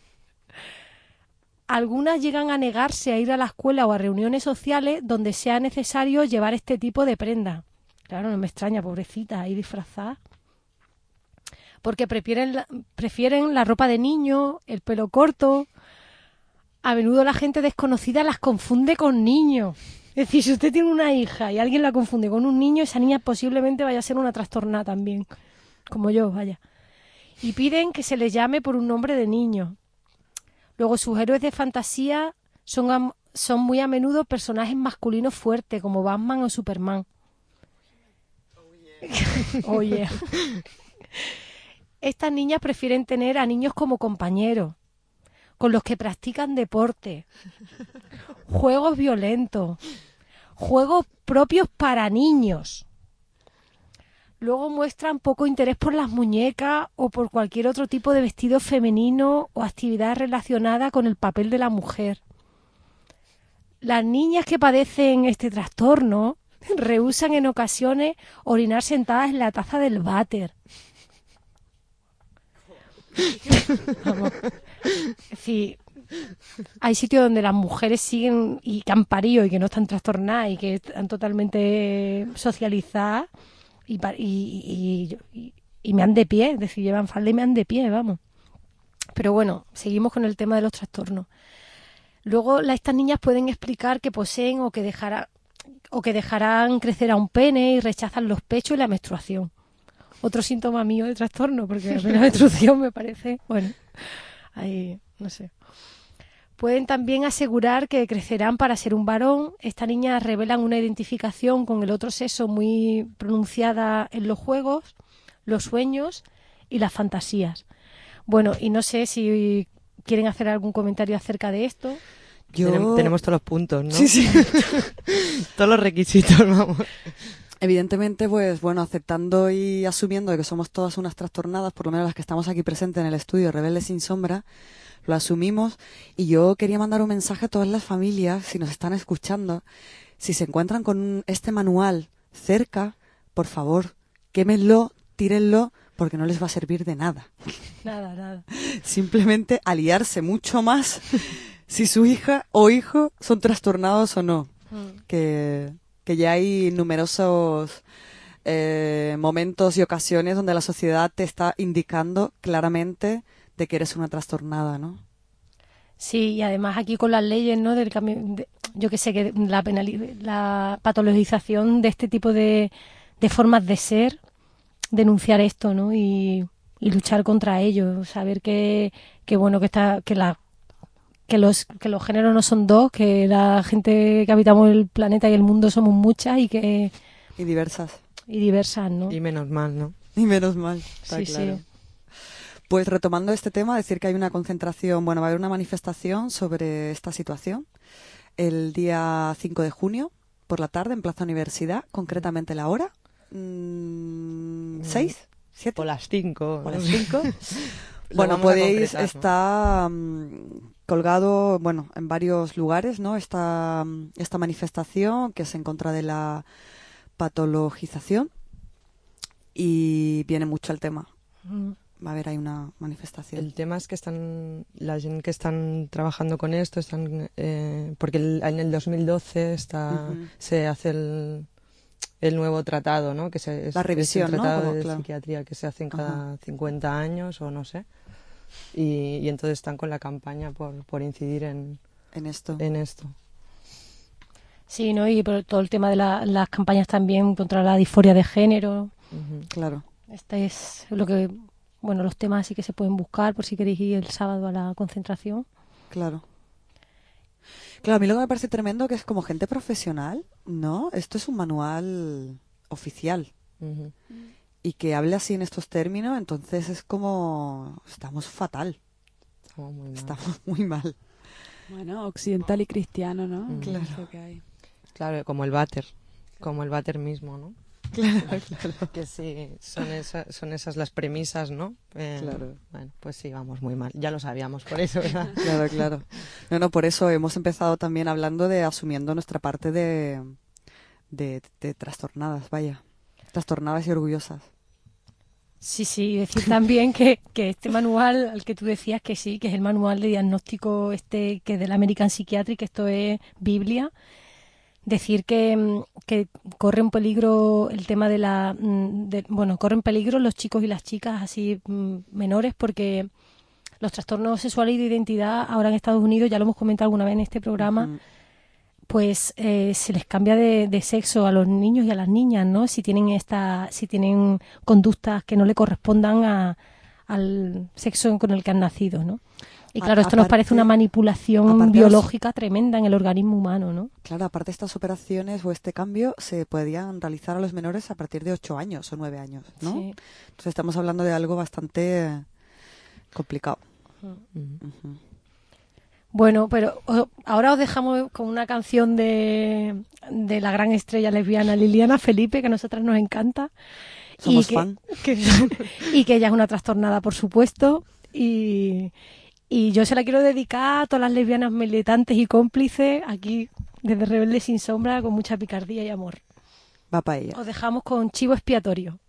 Algunas llegan a negarse a ir a la escuela o a reuniones sociales donde sea necesario llevar este tipo de prenda. Claro, no me extraña, pobrecita, ahí disfrazada. Porque prefieren la ropa de niño, el pelo corto. A menudo la gente desconocida las confunde con niños. Es decir, si usted tiene una hija y alguien la confunde con un niño, esa niña posiblemente vaya a ser una trastornada también, como yo, vaya. Y piden que se les llame por un nombre de niño. Luego, sus héroes de fantasía son muy a menudo personajes masculinos fuertes, como Batman o Superman. Oh, yeah. Estas niñas prefieren tener a niños como compañeros. con los que practican deporte, juegos violentos, juegos propios para niños. Luego muestran poco interés por las muñecas o por cualquier otro tipo de vestido femenino o actividad relacionada con el papel de la mujer. Las niñas que padecen este trastorno rehúsan en ocasiones orinar sentadas en la taza del váter. Vamos. Es decir, hay sitios donde las mujeres siguen y que han parido y que no están trastornadas y que están totalmente socializadas y me han de pie, es decir, llevan falda y me han de pie, vamos. Pero bueno, seguimos con el tema de los trastornos. Luego estas niñas pueden explicar que poseen o que dejarán crecer a un pene y rechazan los pechos y la menstruación. Otro síntoma mío de trastorno, porque la menstruación me parece, bueno, ahí no sé. Pueden también asegurar que crecerán para ser un varón. Estas niñas revelan una identificación con el otro sexo muy pronunciada en los juegos, los sueños y las fantasías. Bueno, y no sé si quieren hacer algún comentario acerca de esto. Tenemos todos los puntos, ¿no? Sí. Todos los requisitos, vamos. Evidentemente, pues bueno, aceptando y asumiendo que somos todas unas trastornadas, por lo menos las que estamos aquí presentes en el estudio Rebeldes sin Sombra, lo asumimos. Y yo quería mandar un mensaje a todas las familias, si nos están escuchando, si se encuentran con este manual cerca, por favor, quémenlo, tírenlo, porque no les va a servir de nada. Nada. Simplemente aliarse mucho más si su hija o hijo son trastornados o no. Que ya hay numerosos momentos y ocasiones donde la sociedad te está indicando claramente de que eres una trastornada, ¿no? Sí, y además aquí con las leyes, ¿no? Del cambio, yo que sé, que la patologización de este tipo de formas de ser, denunciar esto, ¿no? Y luchar contra ello, saber que bueno, que los géneros no son dos, que la gente que habitamos el planeta y el mundo somos muchas y diversas. Y diversas, ¿no? Y menos mal, ¿no? Y menos mal, está sí, claro. Sí. Pues retomando este tema, decir que hay una concentración, bueno, va a haber una manifestación sobre esta situación el día 5 de junio por la tarde en Plaza Universidad, concretamente la hora. 6, 7 o las 5. O las 5. Bueno, podéis, está colgado, bueno, en varios lugares, ¿no? Esta manifestación que es en contra de la patologización y viene mucho al tema. Va a haber ahí una manifestación. El tema es que la gente que están trabajando con esto porque en el 2012 se hace el nuevo tratado, ¿no? Que la revisión, es el tratado, ¿no? de claro. psiquiatría que se hace cada 50 años o no sé. Y entonces están con la campaña por incidir en esto. Sí, ¿no? Y por todo el tema de las campañas también contra la disforia de género. Claro. Este es lo que, bueno, los temas sí que se pueden buscar por si queréis ir el sábado a la concentración. Claro. Claro, a mí lo que me parece tremendo que es como gente profesional, ¿no? Esto es un manual oficial. Y que hable así en estos términos, entonces es como... Estamos fatal. Estamos muy mal. Bueno, occidental y cristiano, ¿no? Claro. Que hay. Claro, como el váter mismo, ¿no? Claro. Que sí, son esas las premisas, ¿no? Claro. Bueno, pues sí, vamos muy mal. Ya lo sabíamos, por eso, ¿verdad? Claro. No, por eso hemos empezado también hablando de asumiendo nuestra parte de trastornadas, vaya. Trastornadas y orgullosas. Sí, y decir también que este manual al que tú decías que sí, que es el manual de diagnóstico que es del American Psychiatric, esto es Biblia. Decir que corre un peligro el tema corren peligro los chicos y las chicas así menores porque los trastornos sexuales y de identidad ahora en Estados Unidos, ya lo hemos comentado alguna vez en este programa, pues se les cambia de sexo a los niños y a las niñas, ¿no? Si tienen conductas que no le correspondan al sexo con el que han nacido, ¿no? Y claro, esto nos parece una manipulación biológica tremenda en el organismo humano, ¿no? Claro, aparte estas operaciones o este cambio se podían realizar a los menores a partir de 8 años o 9 años, ¿no? Sí. Entonces estamos hablando de algo bastante complicado. Bueno, pero ahora os dejamos con una canción de la gran estrella lesbiana Liliana Felipe, que a nosotras nos encanta. Somos fan. Y que ella es una trastornada, por supuesto. Y yo se la quiero dedicar a todas las lesbianas militantes y cómplices aquí desde Rebelde Sin Sombra, con mucha picardía y amor. Va para ella. Os dejamos con Chivo Expiatorio.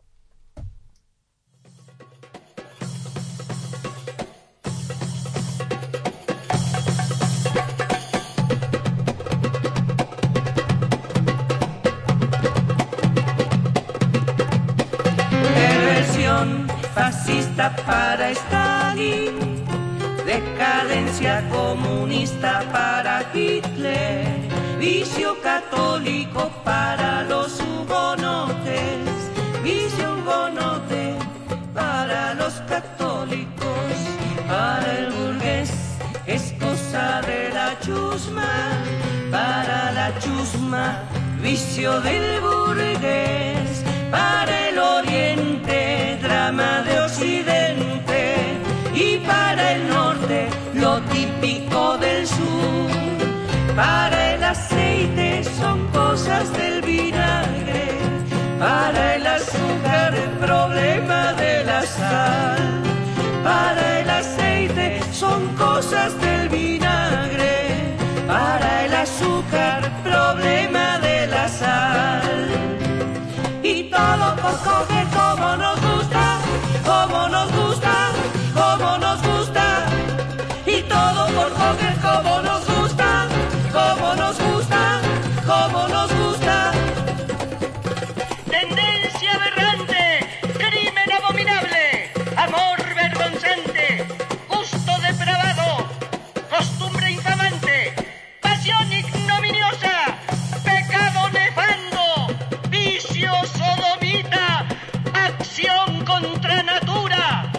Fascista para Stalin, decadencia comunista para Hitler, vicio católico para los hugonotes, vicio hugonote para los católicos, para el burgués es cosa de la chusma, para la chusma vicio del burgués, para el oriente drama de occidente y para el norte lo típico del sur. Para el aceite son cosas del vinagre, para el azúcar el problema de la sal. Para el aceite son cosas del vinagre, para el azúcar problema de la sal. Y todo por coger como nos gusta, como nos gusta, como nos gusta. Y todo por coger como nos gusta, como nos gusta, como nos gusta. Tendencia aberrante, crimen abominable, amor vergonzante, gusto depravado, costumbre infamante, pasión ignominiosa, pecado nefando, vicio sodomita, acción contra natura.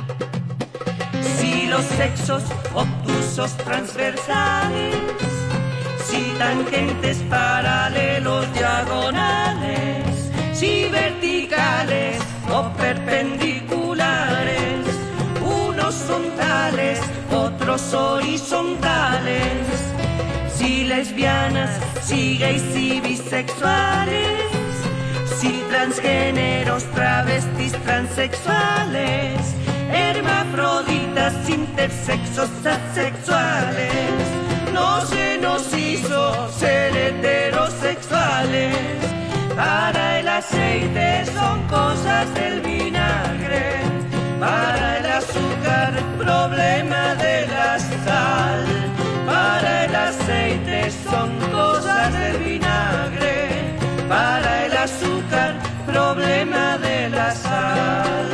Si los sexos obtusos transversales, si tangentes paralelos diagonales, si verticales o perpendiculares, unos son tales, otros horizontales, si lesbianas, si gays y bisexuales, si transgéneros, travestis, transexuales, hermafroditas, intersexos, asexuales, no se nos hizo ser heterosexuales. Para el aceite son cosas del vinagre, para el azúcar problema de la sal. Para el aceite son cosas del vinagre, para el azúcar problema de la sal.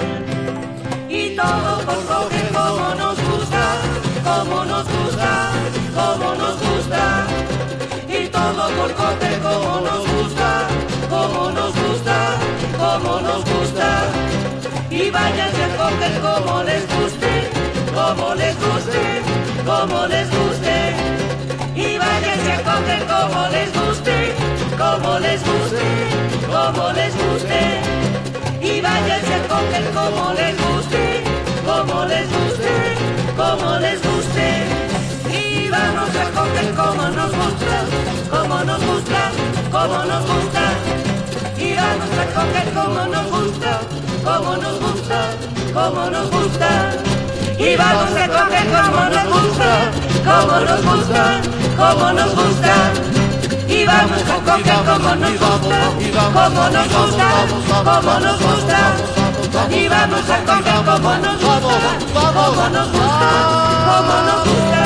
Y todo por coger como nos gusta, como nos gusta, como nos gusta. Y todo por coger como nos gusta, como nos gusta, como nos gusta. Y váyanse a coger como les guste, como les guste, como les guste. Y váyanse a coger como les guste, como les guste, como les guste. Y váyanse a coger como les guste, como les guste, como les guste. Y vamos a coger como nos gusta, como nos gusta, como nos gusta. Y vamos a coger como nos gusta, como nos gusta, como nos gusta. Y vamos a coger como nos gusta, como nos gusta, como nos gusta. Y vamos a coger como nos gusta, como nos gusta, como nos gusta. Y vamos a coger como nos gusta, como nos gusta, como nos gusta.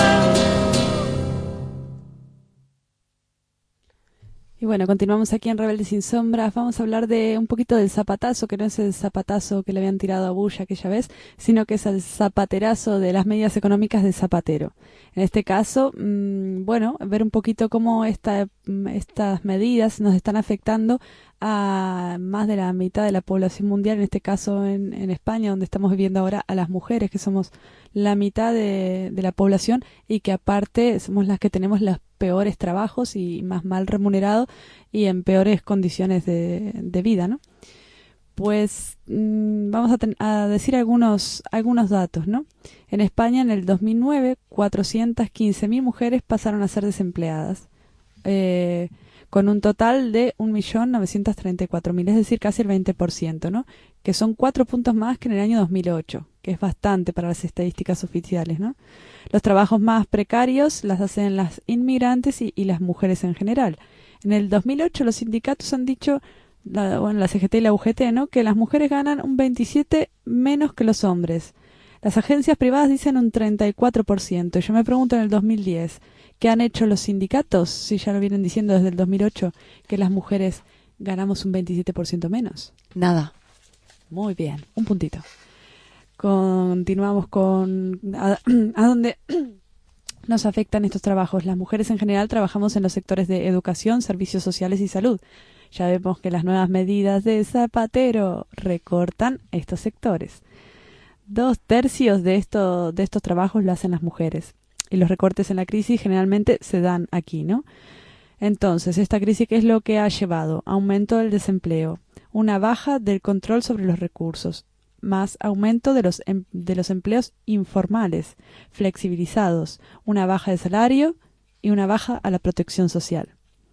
Y bueno, continuamos aquí en Rebelde Sin Sombras. Vamos a hablar de un poquito del zapatazo, que no es el zapatazo que le habían tirado a Bush aquella vez, sino que es el zapaterazo de las medidas económicas de Zapatero. En este caso, bueno, ver un poquito cómo estas medidas nos están afectando a más de la mitad de la población mundial, en este caso en España, donde estamos viviendo ahora, a las mujeres, que somos la mitad de la población y que aparte somos las que tenemos los peores trabajos y más mal remunerados y en peores condiciones de vida, ¿no? Pues vamos a decir algunos datos, ¿no? En España, en el 2009, 415.000 mujeres pasaron a ser desempleadas, con un total de 1.934.000, es decir, casi el 20%, ¿no? Que son 4 puntos más que en el año 2008, que es bastante para las estadísticas oficiales, ¿no? Los trabajos más precarios las hacen las inmigrantes y las mujeres en general. En el 2008 los sindicatos han dicho, la CGT y la UGT, ¿no?, que las mujeres ganan un 27% menos que los hombres. Las agencias privadas dicen un 34%. Yo me pregunto en el 2010, ¿qué han hecho los sindicatos? Si ya lo vienen diciendo desde el 2008, que las mujeres ganamos un 27% menos. Nada. Muy bien, un puntito. Continuamos con a dónde nos afectan estos trabajos. Las mujeres en general trabajamos en los sectores de educación, servicios sociales y salud. Ya vemos que las nuevas medidas de Zapatero recortan estos sectores. 2/3 de estos trabajos lo hacen las mujeres. Y los recortes en la crisis generalmente se dan aquí, ¿no? Entonces, esta crisis, ¿qué es lo que ha llevado? Aumento del desempleo, una baja del control sobre los recursos, más aumento de los empleos informales, flexibilizados, una baja de salario y una baja a la protección social.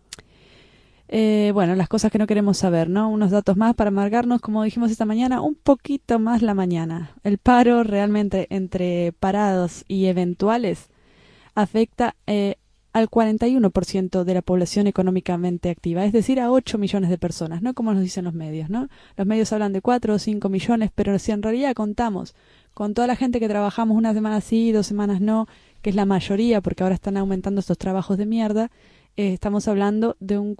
Bueno, las cosas que no queremos saber, ¿no? Unos datos más para amargarnos, como dijimos esta mañana, un poquito más la mañana. El paro realmente entre parados y eventuales afecta al 41% de la población económicamente activa, es decir, a 8 millones de personas, ¿no? Como nos dicen los medios, ¿no? Los medios hablan de 4 o 5 millones, pero si en realidad contamos con toda la gente que trabajamos una semana sí, 2 semanas no, que es la mayoría, porque ahora están aumentando estos trabajos de mierda, estamos hablando de un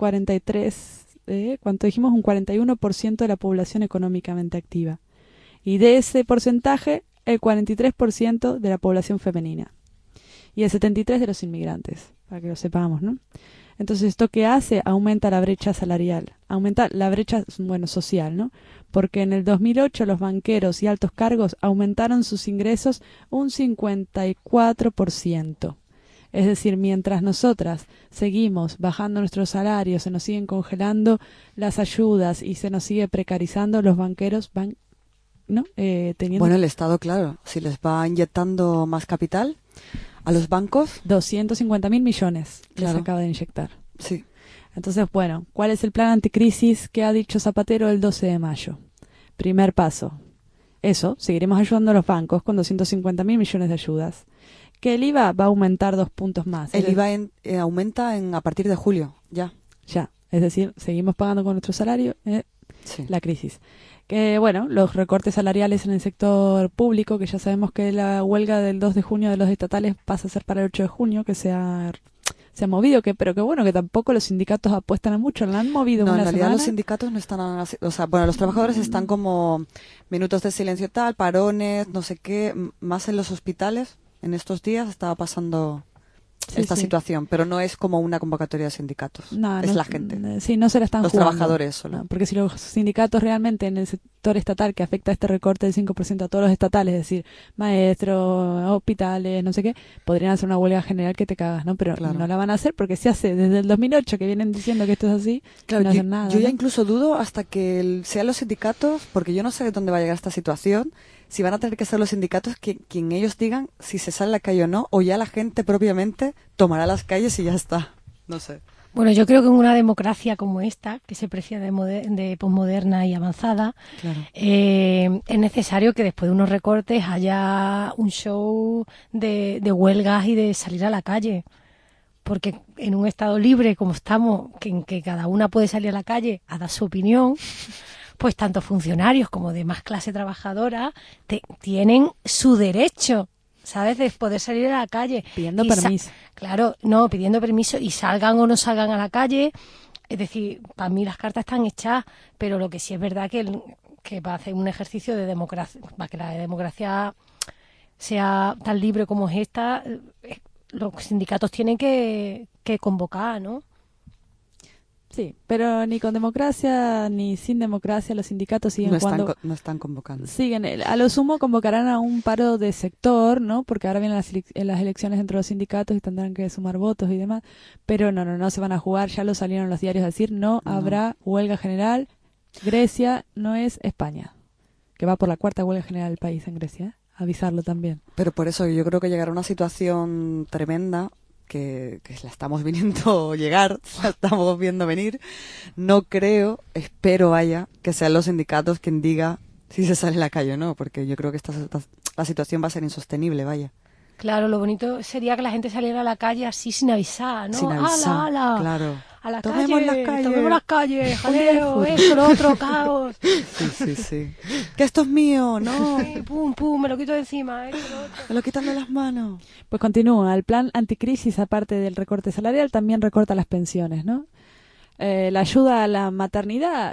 43%, ¿cuánto dijimos? Un 41% de la población económicamente activa. Y de ese porcentaje, el 43% de la población femenina. Y el 73% de los inmigrantes, para que lo sepamos, ¿no? Entonces, ¿esto qué hace? Aumenta la brecha salarial, aumenta la brecha, bueno, social, ¿no? Porque en el 2008 los banqueros y altos cargos aumentaron sus ingresos un 54%. Es decir, mientras nosotras seguimos bajando nuestros salarios, se nos siguen congelando las ayudas y se nos sigue precarizando, los banqueros van, ¿no? Teniendo... Bueno, el Estado, claro, si les va inyectando más capital a los bancos... 250.000 millones les acaba de inyectar. Sí. Entonces, bueno, ¿cuál es el plan anticrisis que ha dicho Zapatero el 12 de mayo? Primer paso. Eso, seguiremos ayudando a los bancos con 250.000 millones de ayudas. Que el IVA va a aumentar 2 puntos más. El IVA aumenta a partir de julio, ya. Ya, es decir, seguimos pagando con nuestro salario sí. La crisis. Que bueno, los recortes salariales en el sector público, que ya sabemos que la huelga del 2 de junio de los estatales pasa a ser para el 8 de junio, que se ha movido, pero que bueno, que tampoco los sindicatos apuestan a mucho, la han movido no, una en realidad semana. Los sindicatos no están así, o sea, bueno, los trabajadores están como minutos de silencio tal, parones, no sé qué, más en los hospitales. En estos días estaba pasando esta situación, pero no es como una convocatoria de sindicatos, es la gente. Sí, no se la están los jugando. Trabajadores solo. No, porque si los sindicatos realmente en el sector estatal, que afecta este recorte del 5% a todos los estatales, es decir, maestros, hospitales, no sé qué, podrían hacer una huelga general que te cagas, ¿no? Pero no la van a hacer porque se hace desde el 2008 que vienen diciendo que esto es así, claro, no hacen nada. Yo ya incluso dudo hasta que sean los sindicatos, porque yo no sé dónde va a llegar esta situación, si van a tener que ser los sindicatos quien ellos digan si se sale a la calle o no, o ya la gente propiamente tomará las calles y ya está. No sé. Bueno, yo creo que en una democracia como esta, que se precia de posmoderna y avanzada, claro. Es necesario que después de unos recortes haya un show de huelgas y de salir a la calle. Porque en un estado libre como estamos, en que cada una puede salir a la calle a dar su opinión, pues tanto funcionarios como demás clase trabajadora tienen su derecho, ¿sabes?, de poder salir a la calle. Pidiendo permiso. Claro, pidiendo permiso y salgan o no salgan a la calle. Es decir, para mí las cartas están hechas, pero lo que sí es verdad que para hacer un ejercicio de democracia, para que la democracia sea tan libre como es esta, los sindicatos tienen que convocar, ¿no? Sí, pero ni con democracia ni sin democracia los sindicatos siguen no están convocando. Siguen, a lo sumo convocarán a un paro de sector, ¿no? Porque ahora vienen las elecciones entre los sindicatos y tendrán que sumar votos y demás, pero no se van a jugar, ya lo salieron los diarios a decir, no habrá huelga general Grecia no es España, que va por la 4ª huelga general del país en Grecia, ¿eh? Avisarlo también. Pero por eso yo creo que llegará una situación tremenda que la estamos viendo llegar, la estamos viendo venir. No creo, espero vaya, que sean los sindicatos quien diga si se sale a la calle o no, porque yo creo que la situación va a ser insostenible, vaya. Claro, lo bonito sería que la gente saliera a la calle así sin avisar, ¿no? Sin avisar, ¡Hala! claro. A la Tomemos las calles. Tomemos las calles, jaleo, esto, lo otro, caos. Sí. Que esto es mío, ¿no? Sí, pum, pum, me lo quito de encima, esto, lo otro. Me lo quitan de las manos. Pues continúa, el plan anticrisis, aparte del recorte salarial, también recorta las pensiones, ¿no? La ayuda a la maternidad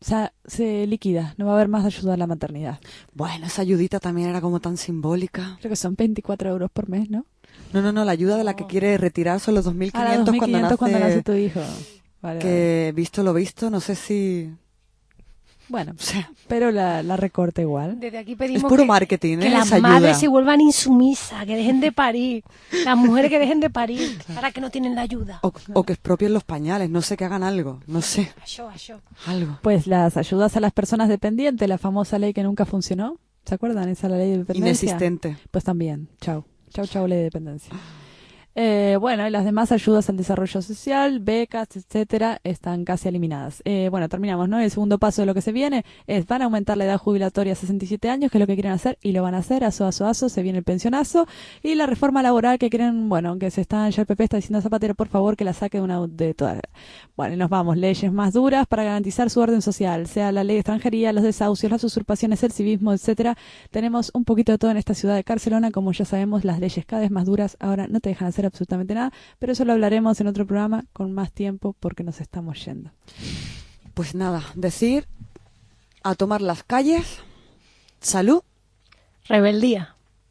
se liquida, no va a haber más ayuda a la maternidad. Bueno, esa ayudita también era como tan simbólica. Creo que son 24 euros por mes, ¿no? No, la ayuda de la que quiere retirar son los 2.500 cuando nace tu hijo. Vale, que visto lo visto, no sé si... Bueno, pero la recorta igual. Desde aquí pedimos es puro marketing, que las madres se vuelvan insumisas, que dejen de parir. Las mujeres que dejen de parir, para que no tienen la ayuda. O que expropien los pañales, no sé, que hagan algo, no sé. Algo. Pues las ayudas a las personas dependientes, la famosa ley que nunca funcionó, ¿se acuerdan? Esa la ley de dependencia. Inexistente. Pues también, chau, ley de dependencia. Bueno, y las demás ayudas al desarrollo social, becas, etcétera, están casi eliminadas. Bueno, terminamos, ¿no? El segundo paso de lo que se viene es, van a aumentar la edad jubilatoria a 67 años, que es lo que quieren hacer, y lo van a hacer, aso, se viene el pensionazo, y la reforma laboral que quieren, bueno, que ya el PP está diciendo a Zapatero, por favor, que la saque de todas. Bueno, y nos vamos, leyes más duras para garantizar su orden social, sea la ley de extranjería, los desahucios, las usurpaciones, el civismo, etcétera. Tenemos un poquito de todo en esta ciudad de Barcelona, como ya sabemos, las leyes cada vez más duras ahora no te dejan hacer absolutamente nada, pero eso lo hablaremos en otro programa con más tiempo porque nos estamos yendo. Pues nada, decir a tomar las calles, salud, rebeldía.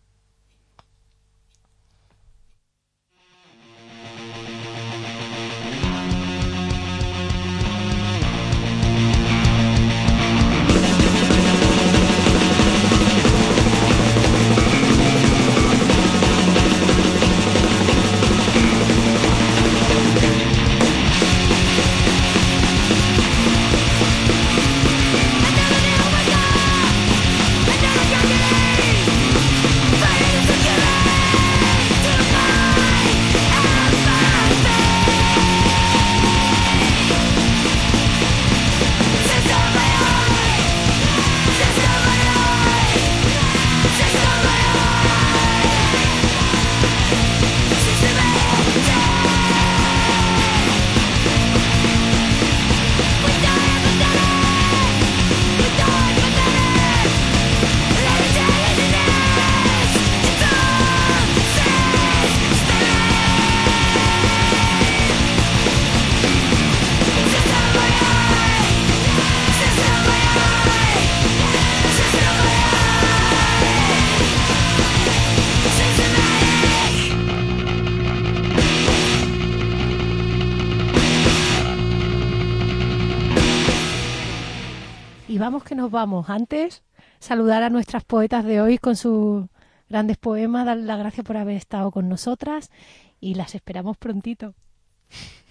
Y vamos que nos vamos. Antes, saludar a nuestras poetas de hoy con sus grandes poemas, darles las gracias por haber estado con nosotras y las esperamos prontito.